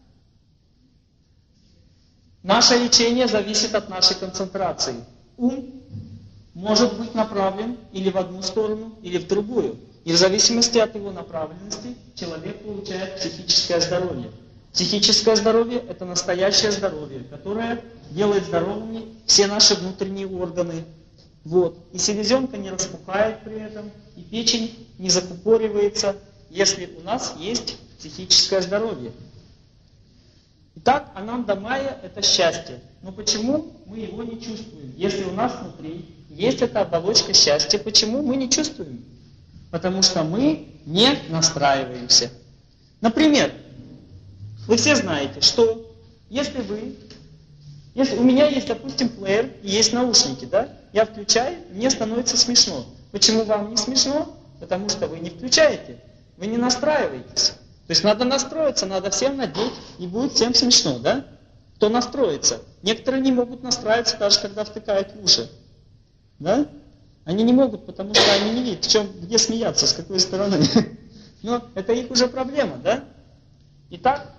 S1: наше лечение зависит от нашей концентрации. Ум может быть направлен или в одну сторону, или в другую. И в зависимости от его направленности человек получает психическое здоровье. Психическое здоровье – это настоящее здоровье, которое делает здоровыми все наши внутренние органы. Вот. И селезенка не распухает при этом, и печень не закупоривается, если у нас есть психическое здоровье. Итак, ананда майя – это счастье. Но почему мы его не чувствуем? Если у нас внутри есть эта оболочка счастья, почему мы не чувствуем? Потому что мы не настраиваемся. Например, вы все знаете, что если вы, если у меня есть, допустим, плеер и есть наушники, да, я включаю, мне становится смешно. Почему вам не смешно? Потому что вы не включаете, вы не настраиваетесь. То есть надо настроиться, надо всем надеть, и будет всем смешно, да? Кто настроится? Некоторые не могут настраиваться, даже когда втыкают в уши. Да? Они не могут, потому что они не видят, в чем, где смеяться, с какой стороны. Но это их уже проблема, да? Итак,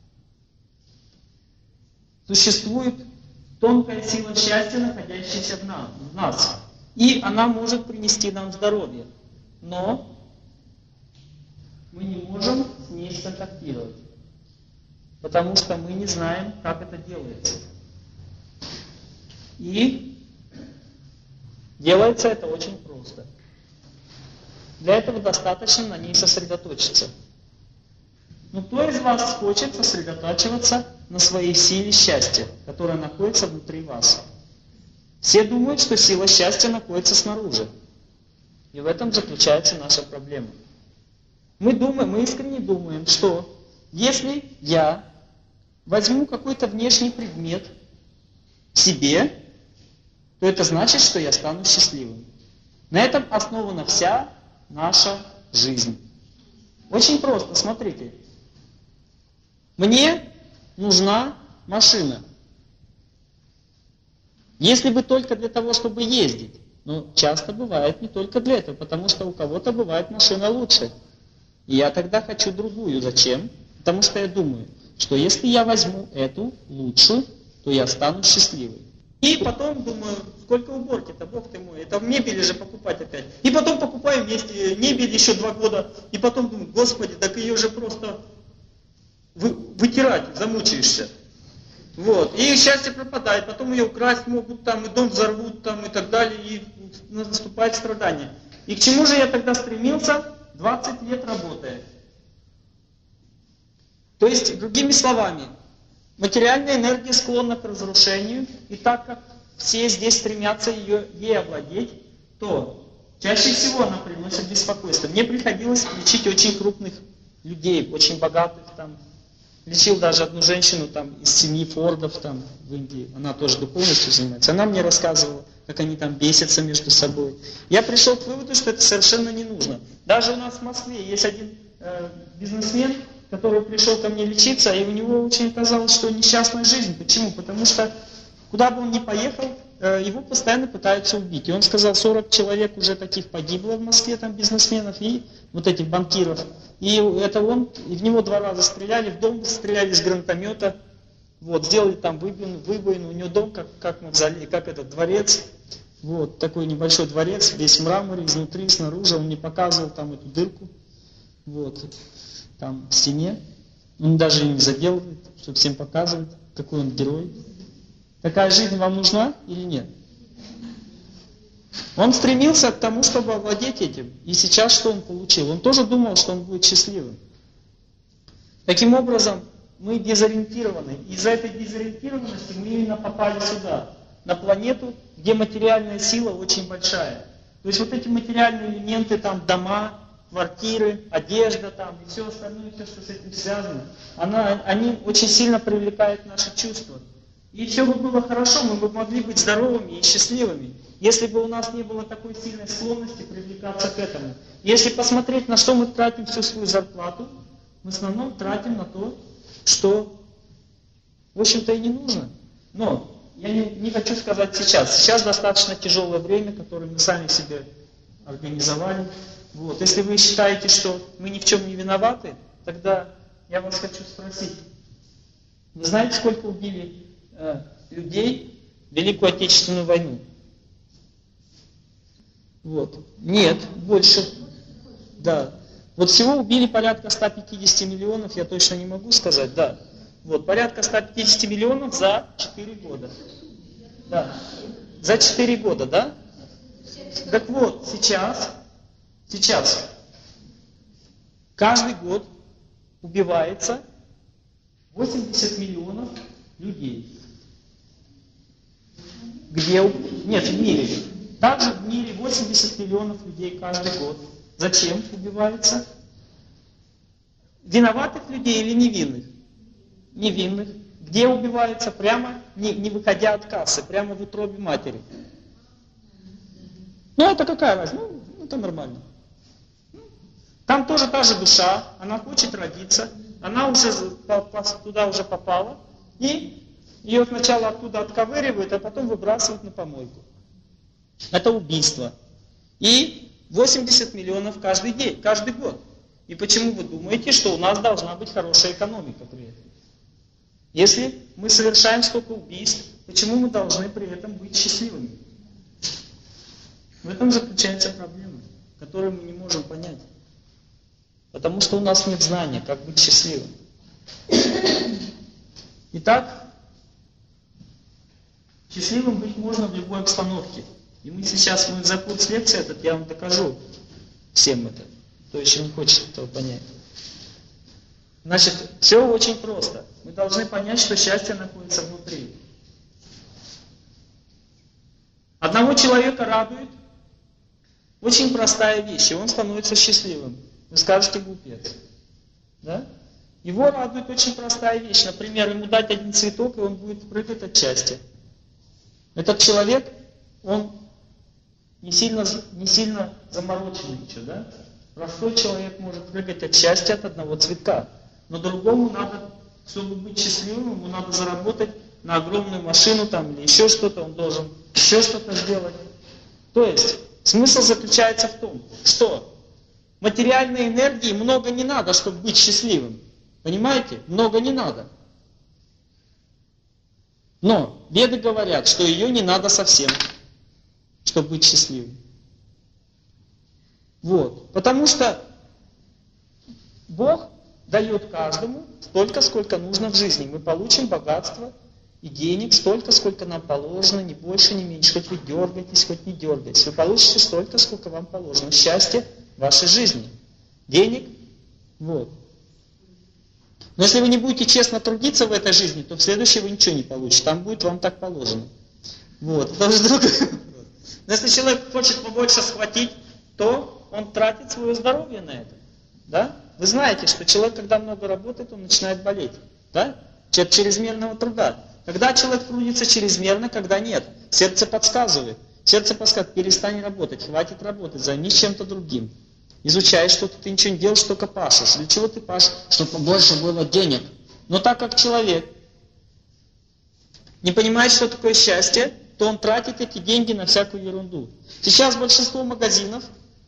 S1: существует тонкая сила счастья, находящаяся в нас. И она может принести нам здоровье. Но мы не можем с ней сконтактировать. Потому что мы не знаем, как это делается. И Делается это очень просто. Для этого достаточно на ней сосредоточиться. Но кто из вас хочет сосредотачиваться на своей силе счастья, которая находится внутри вас? Все думают, что сила счастья находится снаружи. И в этом заключается наша проблема. Мы думаем, мы искренне думаем, что если я возьму какой-то внешний предмет себе, то это значит, что я стану счастливым. На этом основана вся наша жизнь. Очень просто, смотрите. Мне нужна машина. Если бы только для того, чтобы ездить. Но часто бывает не только для этого, потому что у кого-то бывает машина лучше. И я тогда хочу другую. Зачем? Потому что я думаю, что если я возьму эту лучшую, то я стану счастливым. И потом думаю, сколько уборки-то, Бог ты мой, это в мебели же покупать опять. И потом покупаю вместе мебель еще два года, и потом думаю, Господи, так ее же просто вы, вытирать, замучаешься. Вот. И счастье пропадает, потом ее украсть могут, там, и дом взорвут, там, и так далее, и наступает страдание. И к чему же я тогда стремился? двадцать лет работая. То есть, другими словами, материальная энергия склонна к разрушению, и так как все здесь стремятся ее, ей овладеть, то чаще всего она приносит беспокойство. Мне приходилось лечить очень крупных людей, очень богатых там. Лечил даже одну женщину там из семьи Фордов там в Индии, она тоже духовностью занимается. Она мне рассказывала, как они там бесятся между собой. Я пришел к выводу, что это совершенно не нужно. Даже у нас в Москве есть один э, бизнесмен, который пришел ко мне лечиться, и у него очень казалось, что несчастная жизнь. Почему? Потому что куда бы он ни поехал, его постоянно пытаются убить. И он сказал, сорок человек уже таких погибло в Москве, там бизнесменов и вот этих банкиров. И это он, и в него два раза стреляли, в дом стреляли из гранатомета, вот, сделали там выбоину, выбоину. У него дом как, как мавзолей, как этот дворец, вот, такой небольшой дворец, весь в мраморе, изнутри, снаружи, он не показывал там эту дырку, вот, там в стене. Он даже и не заделывает, чтобы всем показывать, какой он герой. Такая жизнь вам нужна или нет? Он стремился к тому, чтобы овладеть этим. И сейчас что он получил? Он тоже думал, что он будет счастливым. Таким образом, мы дезориентированы. Из-за этой дезориентированности мы именно попали сюда, на планету, где материальная сила очень большая. То есть вот эти материальные элементы, там дома, квартиры, одежда там и все остальное, все, что с этим связано, она, они очень сильно привлекают наши чувства. И все бы было хорошо, мы бы могли быть здоровыми и счастливыми, если бы у нас не было такой сильной склонности привлекаться к этому. Если посмотреть, на что мы тратим всю свою зарплату, мы в основном тратим на то, что, в общем-то, и не нужно. Но я не, не хочу сказать сейчас. Сейчас достаточно тяжелое время, которое мы сами себе организовали. Вот. Если вы считаете, что мы ни в чем не виноваты, тогда я вас хочу спросить. Вы знаете, сколько убили э, людей в Великую Отечественную войну? Вот. Нет, больше. Да. Вот всего убили порядка ста пятидесяти миллионов, я точно не могу сказать, да. Вот, порядка ста пятидесяти миллионов за четыре года. Да. За четыре года, да? Так вот, сейчас, сейчас, каждый год убивается восемьдесят миллионов людей. Где? Нет, в мире. Также в мире восемьдесят миллионов людей каждый год. Зачем убивается? Виноватых людей или невинных? Невинных. Где убивается? Прямо, не, не выходя от кассы, прямо в утробе матери. Ну, это какая разница? Ну, это нормально. Там тоже та же душа, она хочет родиться, она уже туда уже попала, и ее сначала оттуда отковыривают, а потом выбрасывают на помойку. Это убийство. И восемьдесят миллионов каждый день, каждый год. И почему вы думаете, что у нас должна быть хорошая экономика при этом? Если мы совершаем столько убийств, почему мы должны при этом быть счастливыми? В этом заключается проблема, которую мы не можем понять. Потому что у нас нет знания, как быть счастливым. Итак, счастливым быть можно в любой обстановке. И мы сейчас, мы за курс лекции этот, я вам докажу всем это, кто еще не хочет этого понять. Значит, все очень просто. Мы должны понять, что счастье находится внутри. Одного человека радует очень простая вещь, и он становится счастливым. Вы скажете, глупец. Да? Его радует очень простая вещь. Например, ему дать один цветок, и он будет прыгать от счастья. Этот человек, он не сильно, не сильно замороченный еще, да? Простой человек может прыгать от счастья от одного цветка. Но другому надо, чтобы быть счастливым, ему надо заработать на огромную машину там, или еще что-то, он должен еще что-то сделать. То есть, смысл заключается в том, что материальной энергии много не надо, чтобы быть счастливым. Понимаете? Много не надо. Но веды говорят, что ее не надо совсем, чтобы быть счастливым. Вот. Потому что Бог дает каждому столько, сколько нужно в жизни. Мы получим богатство и денег столько, сколько нам положено, ни больше, ни меньше. Хоть вы дергаетесь, хоть не дергаетесь. Вы получите столько, сколько вам положено. Счастье в вашей жизни. Денег. Вот. Но если вы не будете честно трудиться в этой жизни, то в следующей вы ничего не получите. Там будет вам так положено. Вот. Это уже другой вопрос. Но если человек хочет побольше схватить, то он тратит свое здоровье на это. Да? Вы знаете, что человек, когда много работает, он начинает болеть. Да? От чрезмерного труда. Когда человек трудится чрезмерно, когда нет. Сердце подсказывает. Сердце подсказывает, перестань работать, хватит работать, займись чем-то другим. Изучаешь что-то, ты ничего не делаешь, только пашешь. Для чего ты пашешь? Чтобы побольше было денег. Но так как человек не понимает, что такое счастье, то он тратит эти деньги на всякую ерунду. Сейчас большинство магазинов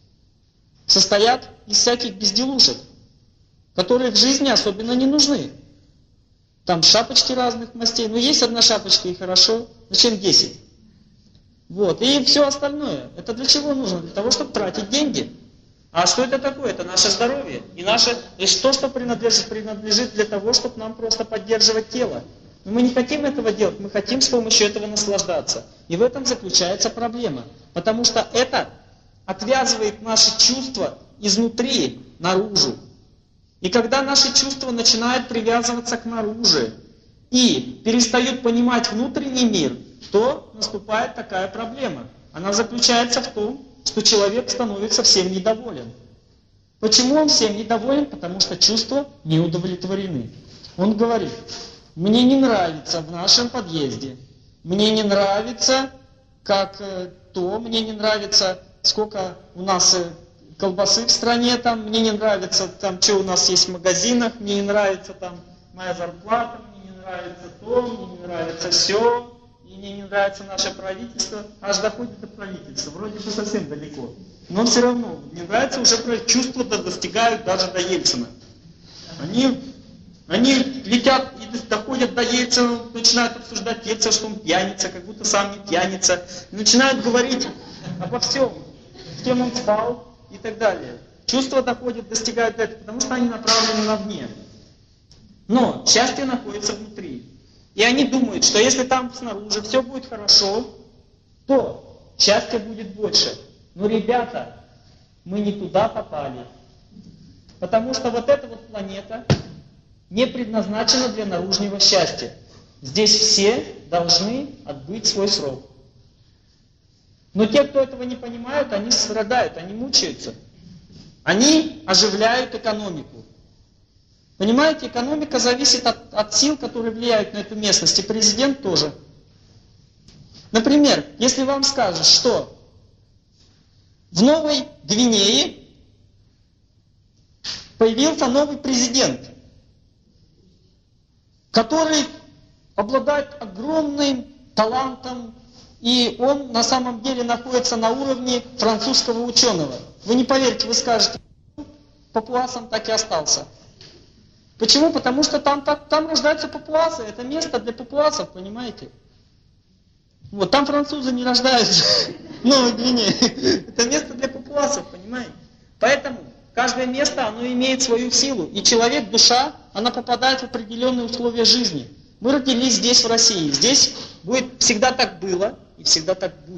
S1: состоят из всяких безделушек, которые в жизни особенно не нужны. Там шапочки разных мастей. Ну, есть одна шапочка и хорошо. Зачем десять? Вот. И все остальное. Это для чего нужно? Для того, чтобы тратить деньги. А что это такое? Это наше здоровье. И наше, то есть то, что принадлежит, принадлежит для того, чтобы нам просто поддерживать тело. Но мы не хотим этого делать, мы хотим с помощью этого наслаждаться. И в этом заключается проблема. Потому что это отвязывает наши чувства изнутри, наружу. И когда наши чувства начинают привязываться к наружу и перестают понимать внутренний мир, то наступает такая проблема. Она заключается в том, что человек становится всем недоволен. Почему он всем недоволен? Потому что чувства не удовлетворены. Он говорит, мне не нравится в нашем подъезде, мне не нравится как то, мне не нравится сколько у нас колбасы в стране, там, мне не нравится там, что у нас есть в магазинах, мне не нравится там моя зарплата, мне не нравится то, мне не нравится все. И мне не нравится наше правительство, аж доходит до правительства, вроде бы совсем далеко. Но все равно, не нравится уже чувства достигают даже до Ельцина. Они, они летят и доходят до Ельцина, начинают обсуждать Ельцина, что он пьяница, как будто сам не пьяница. Начинают говорить обо всем, с кем он спал и так далее. Чувства доходят, достигают до этого, потому что они направлены навне. Но счастье находится внутри. И они думают, что если там снаружи все будет хорошо, то счастья будет больше. Но, ребята, мы не туда попали. Потому что вот эта вот планета не предназначена для наружного счастья. Здесь все должны отбыть свой срок. Но те, кто этого не понимают, они страдают, они мучаются. Они оживляют экономику. Понимаете, экономика зависит от, от сил, которые влияют на эту местность, и президент тоже. Например, если вам скажут, что в Новой Гвинее появился новый президент, который обладает огромным талантом, и он на самом деле находится на уровне французского ученого. Вы не поверите, вы скажете, папуасом так и остался. Почему? Потому что там, там, там рождаются папуасы. Это место для папуасов, понимаете? Вот, там французы не рождаются в Новой Гвинее. Это место для папуасов, понимаете? Поэтому каждое место, оно имеет свою силу. И человек, душа, она попадает в определенные условия жизни. Мы родились здесь, в России. Здесь будет, всегда так было и всегда так будет.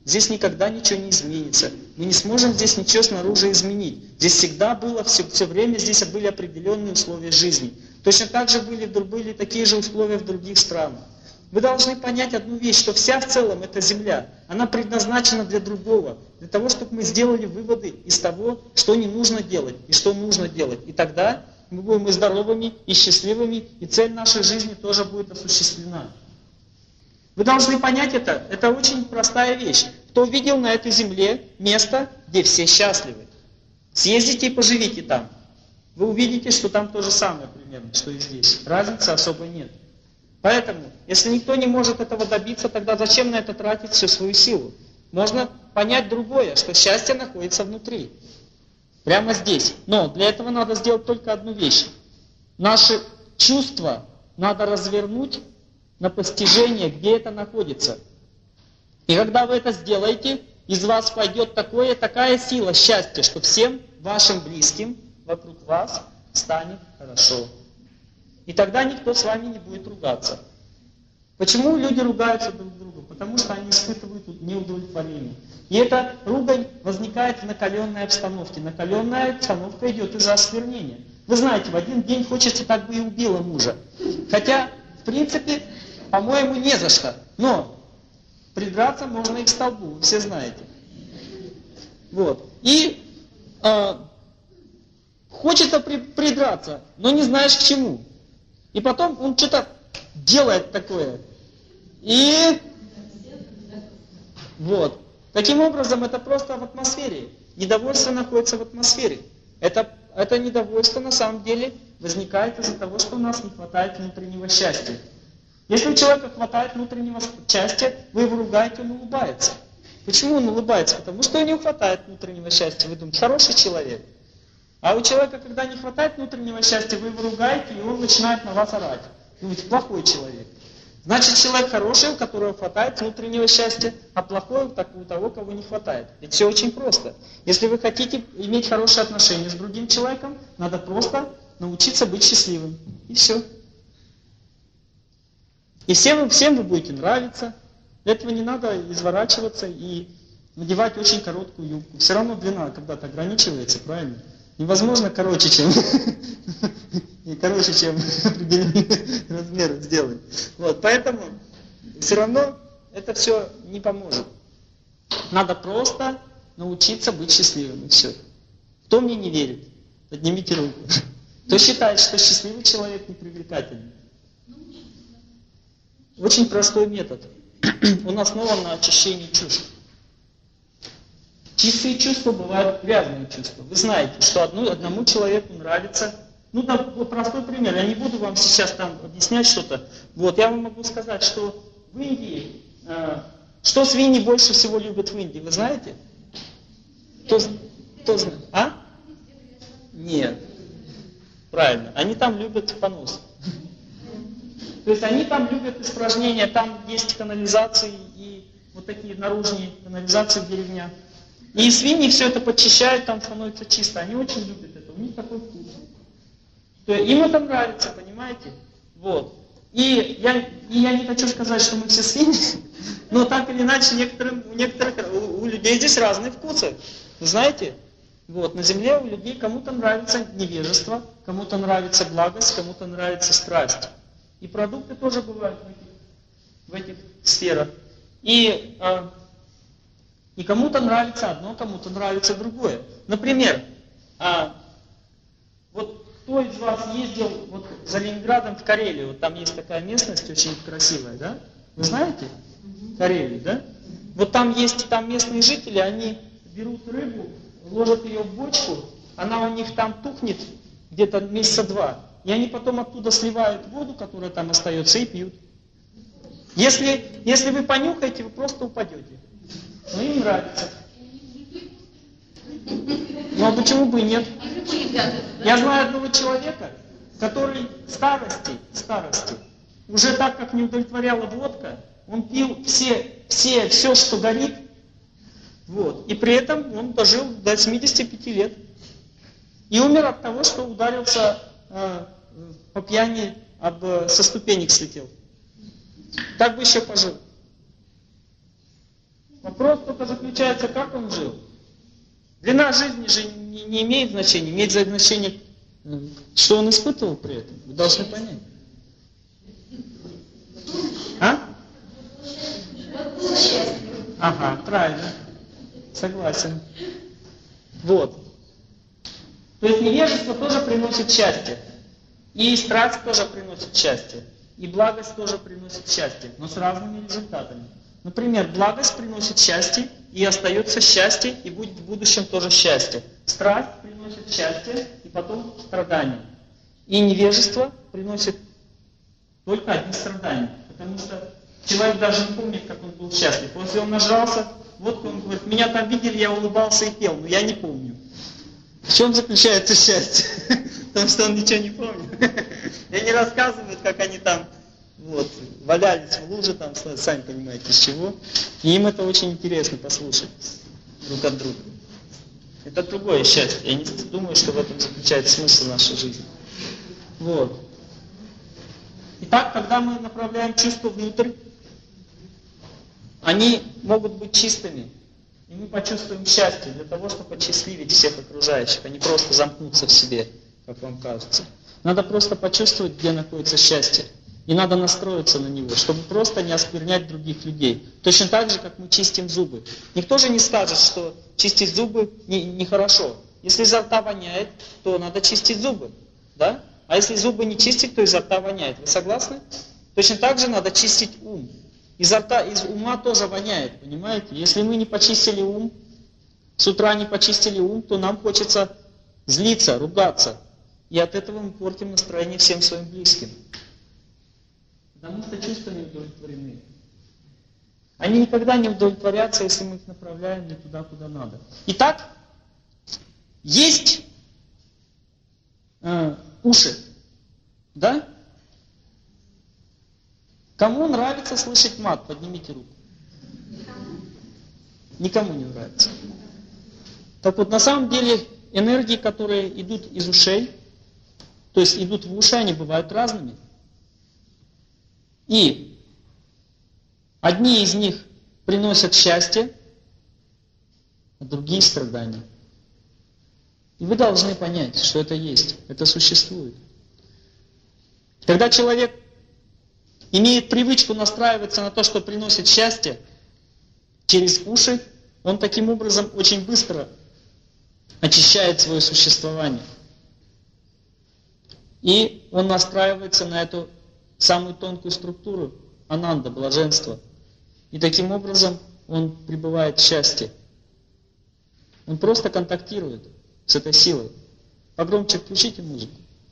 S1: Здесь никогда ничего не изменится. Мы не сможем здесь ничего снаружи изменить. Здесь всегда было, все, все время здесь были определенные условия жизни. Точно так же были, были такие же условия в других странах. Вы должны понять одну вещь, что вся в целом эта земля, она предназначена для другого. Для того, чтобы мы сделали выводы из того, что не нужно делать и что нужно делать. И тогда мы будем и здоровыми, и счастливыми, и цель нашей жизни тоже будет осуществлена. Вы должны понять это. Это очень простая вещь. Кто видел на этой земле место, где все счастливы? Съездите и поживите там. Вы увидите, что там то же самое примерно, что и здесь. Разницы особой нет. Поэтому, если никто не может этого добиться, тогда зачем на это тратить всю свою силу? Можно понять другое, что счастье находится внутри. Прямо здесь. Но для этого надо сделать только одну вещь. Наши чувства надо развернуть на постижение, где это находится. И когда вы это сделаете, из вас пойдет такое, такая сила счастья, что всем вашим близким вокруг вас станет хорошо. И тогда никто с вами не будет ругаться. Почему люди ругаются друг с другом? Потому что они испытывают неудовлетворение. И эта ругань возникает в накаленной обстановке. Накаленная обстановка идет из-за осквернения. Вы знаете, в один день хочется, так бы и убила мужа. Хотя, в принципе, по-моему, не за что. Но придраться можно и к столбу, вы все знаете. Вот. И э, хочется при, придраться, но не знаешь к чему. И потом он что-то делает такое. И вот. Таким образом, это просто в атмосфере. Недовольство находится в атмосфере. Это, это недовольство на самом деле возникает из-за того, что у нас не хватает внутреннего счастья. Если у человека хватает внутреннего счастья, вы его ругаете, он улыбается. Почему он улыбается? Потому что у него хватает внутреннего счастья. Вы думаете, хороший человек. А у человека, когда не хватает внутреннего счастья, вы его ругаете, и он начинает на вас орать. Думаете, плохой человек. Значит, человек хороший, у которого хватает внутреннего счастья, а плохой у того, кого не хватает. Ведь все очень просто. Если вы хотите иметь хорошие отношения с другим человеком, надо просто научиться быть счастливым. И все. И всем, всем вы будете нравиться. Для этого не надо изворачиваться и надевать очень короткую юбку. Все равно длина когда-то ограничивается, правильно? Невозможно короче, чем и короче, чем определенный размер сделать. Вот, поэтому все равно это все не поможет. Надо просто научиться быть счастливым, и все. Кто мне не верит, поднимите руку. Кто считает, что счастливый человек непривлекательный? Очень простой метод. Он основан на очищении чувств. Чистые чувства бывают грязные чувства. Вы знаете, что одну, одному человеку нравится. Ну, там, вот простой пример. Я не буду вам сейчас там объяснять что-то. Вот, я вам могу сказать, что в Индии, э, что свиньи больше всего любят в Индии, вы знаете? Кто, кто знает? А? Нет. Правильно. Они там любят понос. То есть они там любят испражнения, там есть канализации и вот такие наружные канализации в деревнях. И свиньи все это подчищают, там становится чисто. Они очень любят это, у них такой вкус. То есть им это нравится, понимаете? Вот. И я, и я не хочу сказать, что мы все свиньи, но так или иначе некоторым, у некоторых, у, у людей здесь разные вкусы. Вы знаете? Вот, на земле у людей кому-то нравится невежество, кому-то нравится благость, кому-то нравится страсть. И продукты тоже бывают в этих, в этих сферах. И, э, и кому-то нравится одно, кому-то нравится другое. Например, э, вот кто из вас ездил вот, за Ленинградом в Карелию? Вот там есть такая местность очень красивая, да? Вы знаете? Карелию, да? Вот там есть, там местные жители, они берут рыбу, ложат ее в бочку, она у них там тухнет где-то месяца два. И они потом оттуда сливают воду, которая там остается, и пьют. Если, если вы понюхаете, вы просто упадете. Но им нравится. Ну а почему бы и нет? Я знаю одного человека, который в старости, в старости, уже так как не удовлетворяла водка, он пил все, все, все, что горит, вот, и при этом он дожил до семидесяти пяти лет. И умер от того, что ударился э, по пьяни, об, со ступенек слетел. Так бы еще пожил. Вопрос только заключается, как он жил. Длина жизни же не, не имеет значения, имеет значение, что он испытывал при этом. Вы должны понять. А? Ага, правильно. Согласен. Вот. То есть невежество тоже приносит счастье. И страсть тоже приносит счастье. И благость тоже приносит счастье. Но с разными результатами. Например, благость приносит счастье, и остается счастье, и будет в будущем тоже счастье. Страсть приносит счастье, и потом страдания. И невежество приносит только одни страдания. Потому что человек даже не помнит, как он был счастлив. Если он нажрался, вот он говорит, меня там видели, я улыбался и пел, но я не помню. В чем заключается счастье? Потому что он ничего не помнит. И не рассказывают, как они там вот, валялись в луже, там, сами понимаете, из чего. И им это очень интересно послушать друг от друга. Это другое счастье. Я не думаю, что в этом заключается смысл нашей жизни. Вот. Итак, когда мы направляем чувства внутрь, они могут быть чистыми. И мы почувствуем счастье для того, чтобы осчастливить всех окружающих, а не просто замкнуться в себе, как вам кажется. Надо просто почувствовать, где находится счастье. И надо настроиться на него, чтобы просто не осквернять других людей. Точно так же, как мы чистим зубы. Никто же не скажет, что чистить зубы нехорошо. Не Если изо рта воняет, то надо чистить зубы. Да? А если зубы не чистить, то изо рта воняет. Вы согласны? Точно так же надо чистить ум. Изо рта, из ума тоже воняет, понимаете? Если мы не почистили ум, с утра не почистили ум, то нам хочется злиться, ругаться. И от этого мы портим настроение всем своим близким. Потому что чувства не удовлетворены. Они никогда не удовлетворятся, если мы их направляем не туда, куда надо. Итак, есть э, уши. Да? Кому нравится слышать мат? Поднимите руку. Никому не нравится. Так вот, на самом деле, энергии, которые идут из ушей, то есть идут в уши, они бывают разными. И одни из них приносят счастье, а другие страдания. И вы должны понять, что это есть, это существует. Когда человек имеет привычку настраиваться на то, что приносит счастье через уши, он таким образом очень быстро очищает свое существование. И он настраивается на эту самую тонкую структуру ананда, блаженства. И таким образом он пребывает в счастье. Он просто контактирует с этой силой. Погромче включите музыку.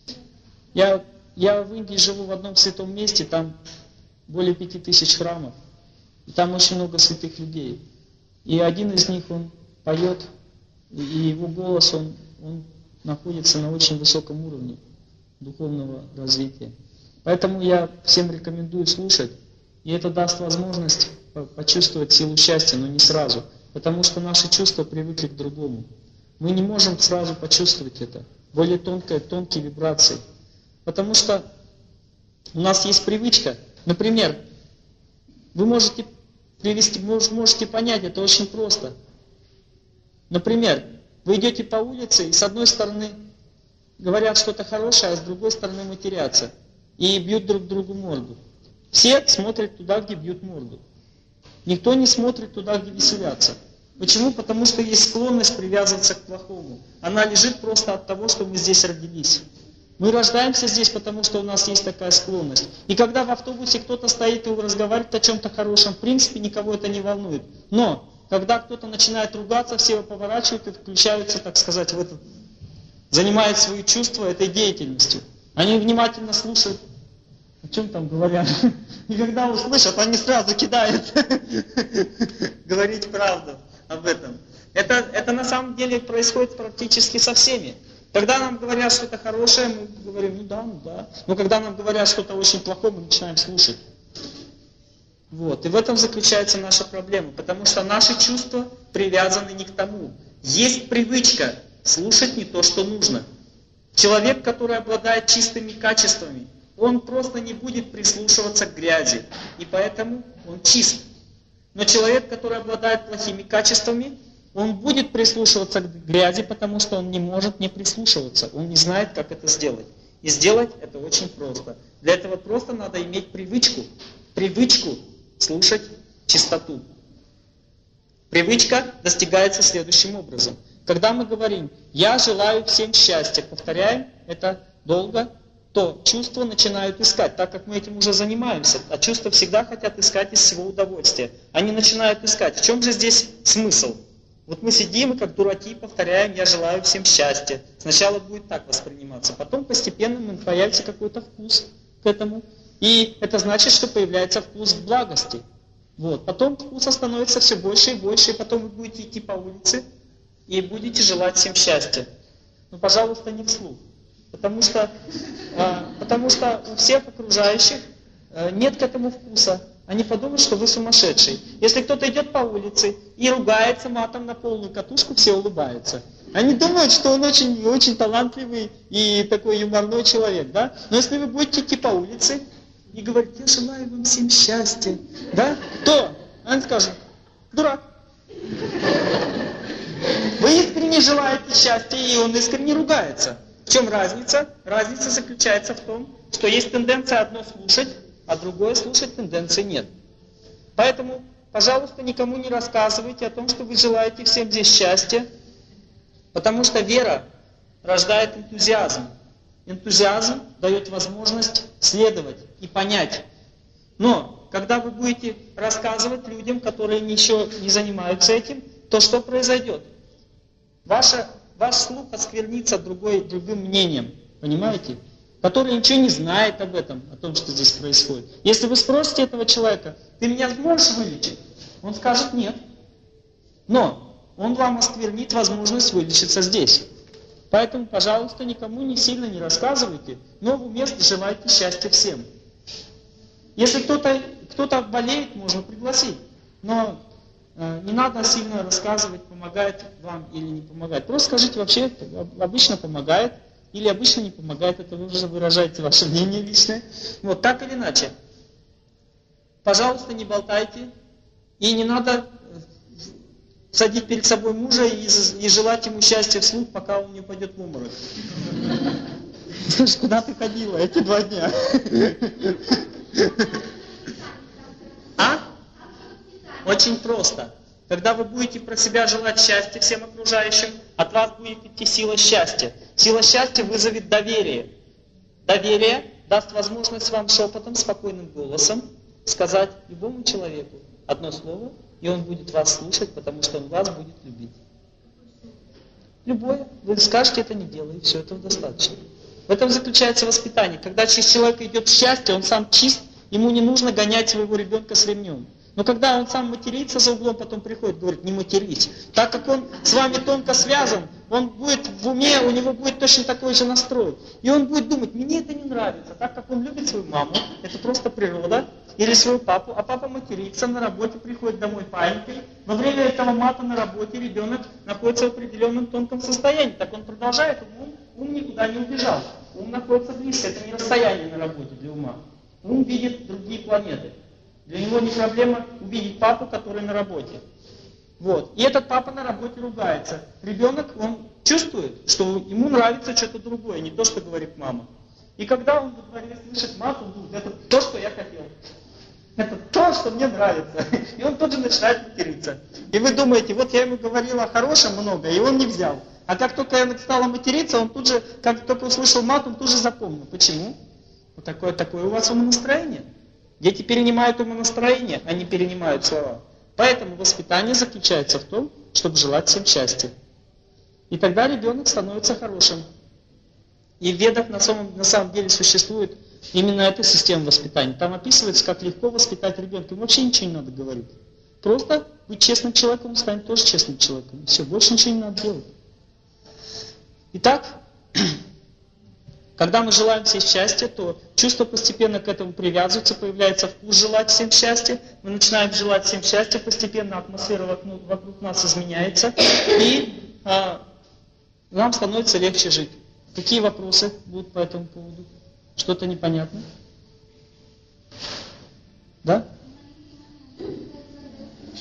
S1: Я, я в Индии живу в одном святом месте, там более пяти тысяч храмов. И там очень много святых людей. И один из них, он поет, и его голос, он, он находится на очень высоком уровне духовного развития. Поэтому я всем рекомендую слушать, и это даст возможность почувствовать силу счастья, но не сразу, потому что наши чувства привыкли к другому. Мы не можем сразу почувствовать это, более тонкие, тонкие вибрации, потому что у нас есть привычка. Например, вы можете привести, можете понять, это очень просто. Например, вы идете по улице, и с одной стороны говорят что-то хорошее, а с другой стороны матерятся. И бьют друг другу морду. Все смотрят туда, где бьют морду. Никто не смотрит туда, где веселятся. Почему? Потому что есть склонность привязываться к плохому. Она лежит просто от того, что мы здесь родились. Мы рождаемся здесь, потому что у нас есть такая склонность. И когда в автобусе кто-то стоит и разговаривает о чем-то хорошем, в принципе, никого это не волнует. Но, когда кто-то начинает ругаться, все его поворачивают и включаются, так сказать, в этот, занимают свои чувства этой деятельностью. Они внимательно слушают, о чем там говорят. И когда услышат, они сразу кидают говорить правду об этом. Это, это на самом деле происходит практически со всеми. Когда нам говорят что-то хорошее, мы говорим, ну да, ну да. Но когда нам говорят что-то очень плохое, мы начинаем слушать. Вот. И в этом заключается наша проблема. Потому что наши чувства привязаны не к тому. Есть привычка слушать не то, что нужно. Человек, который обладает чистыми качествами, он просто не будет прислушиваться к грязи. И поэтому он чист. Но человек, который обладает плохими качествами, он будет прислушиваться к грязи, потому что он не может не прислушиваться. Он не знает, как это сделать. И сделать это очень просто. Для этого просто надо иметь привычку. Привычку слушать чистоту. Привычка достигается следующим образом. Когда мы говорим «я желаю всем счастья», повторяем это долго, то чувства начинают искать, так как мы этим уже занимаемся. А чувства всегда хотят искать из всего удовольствия. Они начинают искать. В чем же здесь смысл? Вот мы сидим и как дураки повторяем «я желаю всем счастья». Сначала будет так восприниматься, потом постепенно появится какой-то вкус к этому. И это значит, что появляется вкус к благости. Вот. Потом вкуса становится все больше и больше, и потом вы будете идти по улице и будете желать всем счастья. Но, пожалуйста, не вслух. Потому что, а, потому что у всех окружающих а, нет к этому вкуса. Они подумают, что вы сумасшедший. Если кто-то идет по улице и ругается матом на полную катушку, все улыбаются. Они думают, что он очень, очень талантливый и такой юморной человек, да? Но если вы будете идти по улице и говорить, я желаю вам всем счастья, да? То он скажет, дурак. Вы искренне желаете счастья, и он искренне ругается. В чем разница? Разница заключается в том, что есть тенденция одно слушать, а другое слушать тенденции нет. Поэтому, пожалуйста, никому не рассказывайте о том, что вы желаете всем здесь счастья, потому что вера рождает энтузиазм. Энтузиазм дает возможность следовать и понять. Но, когда вы будете рассказывать людям, которые еще не занимаются этим, то что произойдет? Ваша, ваш слух осквернится другой, другим мнением. Понимаете? Который ничего не знает об этом, о том, что здесь происходит. Если вы спросите этого человека, ты меня сможешь вылечить? Он скажет нет. Но он вам осквернит возможность вылечиться здесь. Поэтому, пожалуйста, никому не сильно не рассказывайте, но в уме желайте счастья всем. Если кто-то кто-то болеет, можно пригласить. Но э, не надо сильно рассказывать, помогает вам или не помогает. Просто скажите, вообще обычно помогает. Или обычно не помогает, это вы уже выражаете ваше мнение личное. Вот так или иначе. Пожалуйста, не болтайте. И не надо садить перед собой мужа и, и желать ему счастья вслух, пока он не упадет в обморок. Слушай, куда ты ходила эти два дня? А? Очень просто. Когда вы будете про себя желать счастья всем окружающим, от вас будет идти сила счастья. Сила счастья вызовет доверие. Доверие даст возможность вам шепотом, спокойным голосом сказать любому человеку одно слово, и он будет вас слушать, потому что он вас будет любить. Любое. Вы скажете, это не делай, все, этого достаточно. В этом заключается воспитание. Когда через человека идет счастье, он сам чист, ему не нужно гонять своего ребенка с ремнем. Но когда он сам матерится за углом, потом приходит, говорит, не матерись. Так как он с вами тонко связан, он будет в уме, у него будет точно такой же настрой. И он будет думать, мне это не нравится. Так как он любит свою маму, это просто природа, или свою папу, а папа матерится, на работе приходит домой паинькой. Во время этого мата на работе ребенок находится в определенном тонком состоянии. Так он продолжает, ум, ум никуда не убежал. Ум находится близко, это не расстояние на работе для ума. Ум видит другие планеты. Для него не проблема увидеть папу, который на работе. Вот. И этот папа на работе ругается. Ребенок, он чувствует, что ему нравится что-то другое, не то, что говорит мама. И когда он во дворе слышит мат, он думает, это то, что я хотел. Это то, что мне нравится. И он тут же начинает материться. И вы думаете, вот я ему говорил о хорошем много, и он не взял. А как только я стала материться, он тут же, как только услышал мат, он тут же запомнил. Почему? Вот такое, такое у вас умонастроение. Дети перенимают умонастроение, они перенимают слова. Поэтому воспитание заключается в том, чтобы желать всем счастья. И тогда ребенок становится хорошим. И в Ведах на самом, на самом деле существует именно эта система воспитания. Там описывается, как легко воспитать ребенка. Ему вообще ничего не надо говорить. Просто быть честным человеком, он станет тоже честным человеком. Все, больше ничего не надо делать. Итак, когда мы желаем всем счастья, то чувство постепенно к этому привязывается, появляется вкус желать всем счастья. Мы начинаем желать всем счастья, постепенно атмосфера вокруг, вокруг нас изменяется, и а, нам становится легче жить. Какие вопросы будут по этому поводу? Что-то непонятно? Да?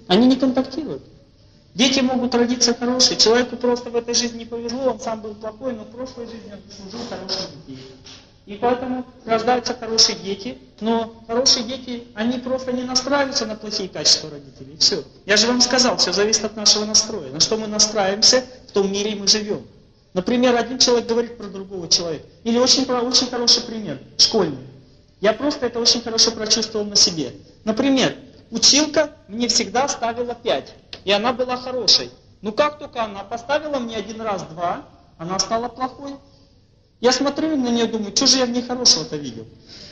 S1: Они не контактируют. Дети могут родиться хорошие, человеку просто в этой жизни не повезло, он сам был плохой, но в прошлой жизни он служил хороших детей. И поэтому рождаются хорошие дети, но хорошие дети, они просто не настраиваются на плохие качества родителей. И все. Я же вам сказал, все зависит от нашего настроя. На что мы настраиваемся, в том мире мы живем. Например, один человек говорит про другого человека. Или очень, очень хороший пример, школьный. Я просто это очень хорошо прочувствовал на себе. Например, училка мне всегда ставила пять, и она была хорошей. Но как только она поставила мне один раз два, она стала плохой. Я смотрю на нее и думаю, что же я в ней хорошего-то видел?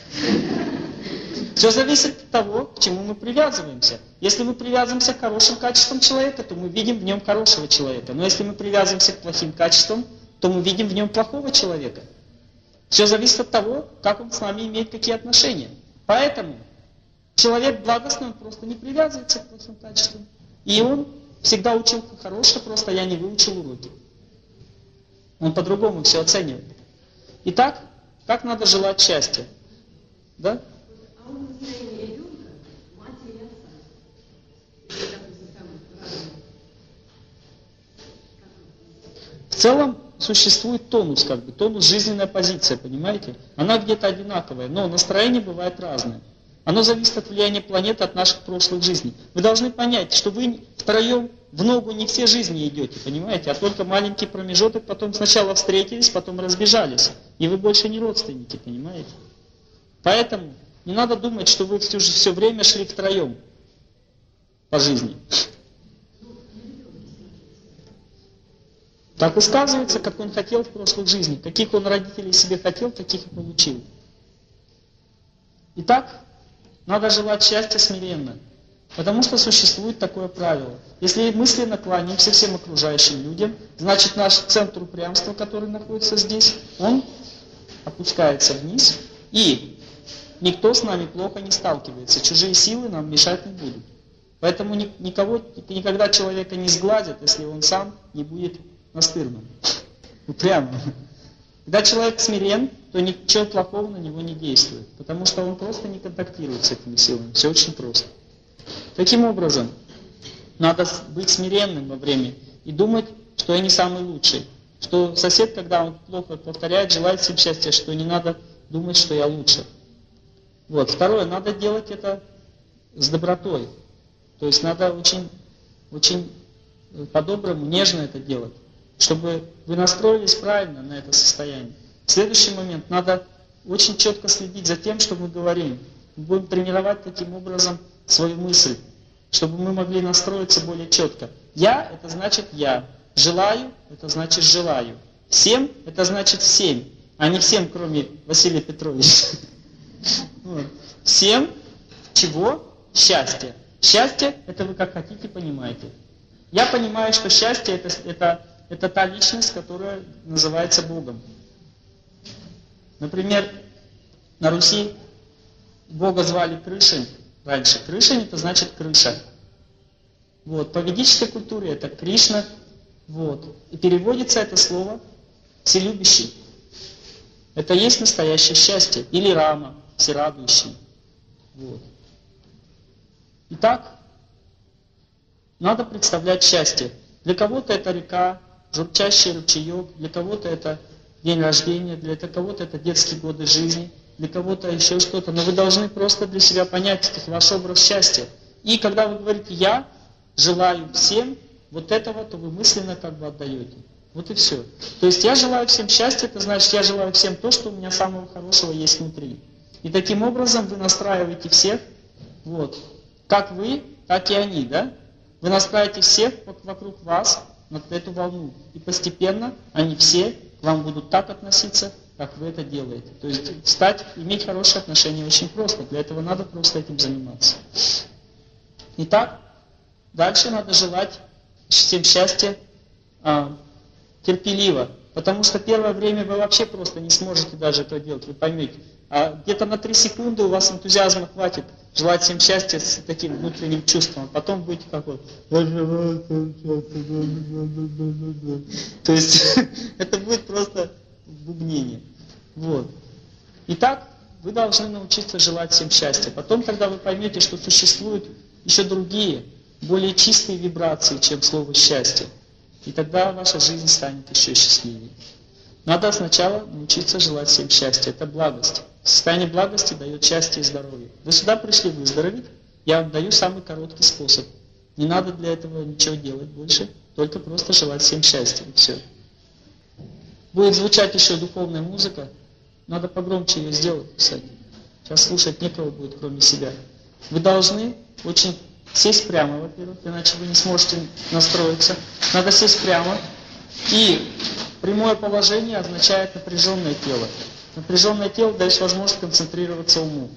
S1: Все зависит от того, к чему мы привязываемся. Если мы привязываемся к хорошим качествам человека, то мы видим в нем хорошего человека. Но если мы привязываемся к плохим качествам, то мы видим в нем плохого человека. Все зависит от того, как он с нами имеет какие отношения. Поэтому человек благостный, он просто не привязывается к плохим качествам. И он всегда учил хорошее, просто я не выучил уроки. Он по-другому все оценивает. Итак, как надо желать счастья? Да?
S3: А он настроение ребенка, матери и отца.
S1: В целом существует тонус, как бы, тонус, жизненная позиция, понимаете? Она где-то одинаковая, но настроение бывает разное. Оно зависит от влияния планеты, от наших прошлых жизней. Вы должны понять, что вы втроем в ногу не все жизни идете, понимаете? А только маленький промежуток, потом сначала встретились, потом разбежались. И вы больше не родственники, понимаете? Поэтому не надо думать, что вы все, все время шли втроем по жизни. Так и сказывается, как он хотел в прошлых жизнях. Каких он родителей себе хотел, таких и получил. Итак, надо желать счастья смиренно. Потому что существует такое правило. Если мысленно кланяемся всем окружающим людям, значит наш центр упрямства, который находится здесь, он опускается вниз, и никто с нами плохо не сталкивается. Чужие силы нам мешать не будут. Поэтому никого, никогда человека не сгладят, если он сам не будет настырным, упрямым. Когда человек смирен, то ничего плохого на него не действует, потому что он просто не контактирует с этими силами. Все очень просто. Таким образом, надо быть смиренным во время и думать, что я не самый лучший. Что сосед, когда он плохо повторяет, желает всем счастья, что не надо думать, что я лучше. Вот. Второе, надо делать это с добротой. То есть надо очень, очень по-доброму, нежно это делать, чтобы вы настроились правильно на это состояние. В следующий момент надо очень четко следить за тем, что мы говорим. Мы будем тренировать таким образом свою мысль, чтобы мы могли настроиться более четко. Я – это значит я. Желаю – это значит желаю. Всем – это значит всем, а не всем, кроме Василия Петровича. Всем чего? Счастье. Счастье – это вы как хотите понимаете. Я понимаю, что счастье это, – это, это та личность, которая называется Богом. Например, на Руси Бога звали Крышень раньше. Крышень это значит крыша. Вот. По ведической культуре это Кришна. Вот. И переводится это слово «вселюбящий». Это есть настоящее счастье. Или Рама, всерадующий. Вот. Итак, надо представлять счастье. Для кого-то это река, журчащий ручеек, для кого-то это день рождения, для кого-то это детские годы жизни, для кого-то еще что-то. Но вы должны просто для себя понять, это ваш образ счастья. И когда вы говорите «я желаю всем вот этого», то вы мысленно как бы отдаете. Вот и все. То есть я желаю всем счастья, это значит я желаю всем то, что у меня самого хорошего есть внутри. И таким образом вы настраиваете всех, вот, как вы, так и они, да? Вы настраиваете всех вокруг вас на эту волну. И постепенно они все к вам будут так относиться, как вы это делаете. То есть стать, иметь хорошие отношения очень просто. Для этого надо просто этим заниматься. Итак, дальше надо желать всем счастья а, терпеливо. Потому что первое время вы вообще просто не сможете даже это делать, вы поймете. А где-то на три секунды у вас энтузиазма хватит желать всем счастья с таким внутренним чувством. А потом будете какой. То есть это будет просто бубнение. Вот. Итак, вы должны научиться желать всем счастья. Потом, когда вы поймете, что существуют еще другие более чистые вибрации, чем слово «счастье». И тогда ваша жизнь станет еще счастливее. Надо сначала научиться желать всем счастья. Это благость. Состояние благости дает счастье и здоровье. Вы сюда пришли выздороветь, я вам даю самый короткий способ. Не надо для этого ничего делать больше, только просто желать всем счастья, и все. Будет звучать еще духовная музыка, надо погромче ее сделать, кстати. Сейчас слушать некого будет, кроме себя. Вы должны очень сесть прямо, во-первых, иначе вы не сможете настроиться. Надо сесть прямо. И прямое положение означает напряженное тело. Напряженное тело дает возможность концентрироваться уму.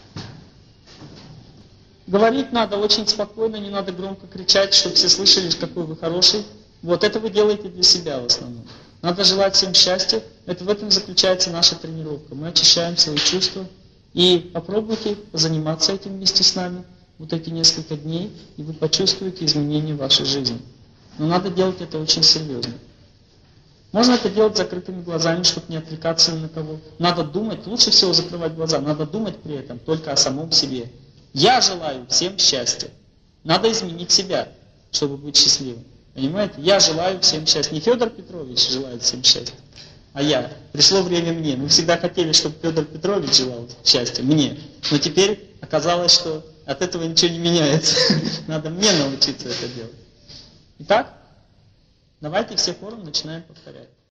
S1: Говорить надо очень спокойно, не надо громко кричать, чтобы все слышали, какой вы хороший. Вот это вы делаете для себя в основном. Надо желать всем счастья. Это в этом заключается наша тренировка. Мы очищаем свои чувства. И попробуйте заниматься этим вместе с нами вот эти несколько дней, и вы почувствуете изменения в вашей жизни. Но надо делать это очень серьезно. Можно это делать закрытыми глазами, чтобы не отвлекаться ни на кого. Надо думать, лучше всего закрывать глаза, надо думать при этом только о самом себе. Я желаю всем счастья. Надо изменить себя, чтобы быть счастливым. Понимаете? Я желаю всем счастья. Не Федор Петрович желает всем счастья, а я. Пришло время мне. Мы всегда хотели, чтобы Федор Петрович желал счастья мне. Но теперь оказалось, что от этого ничего не меняется. Надо мне научиться это делать. Итак, давайте все хором начинаем повторять.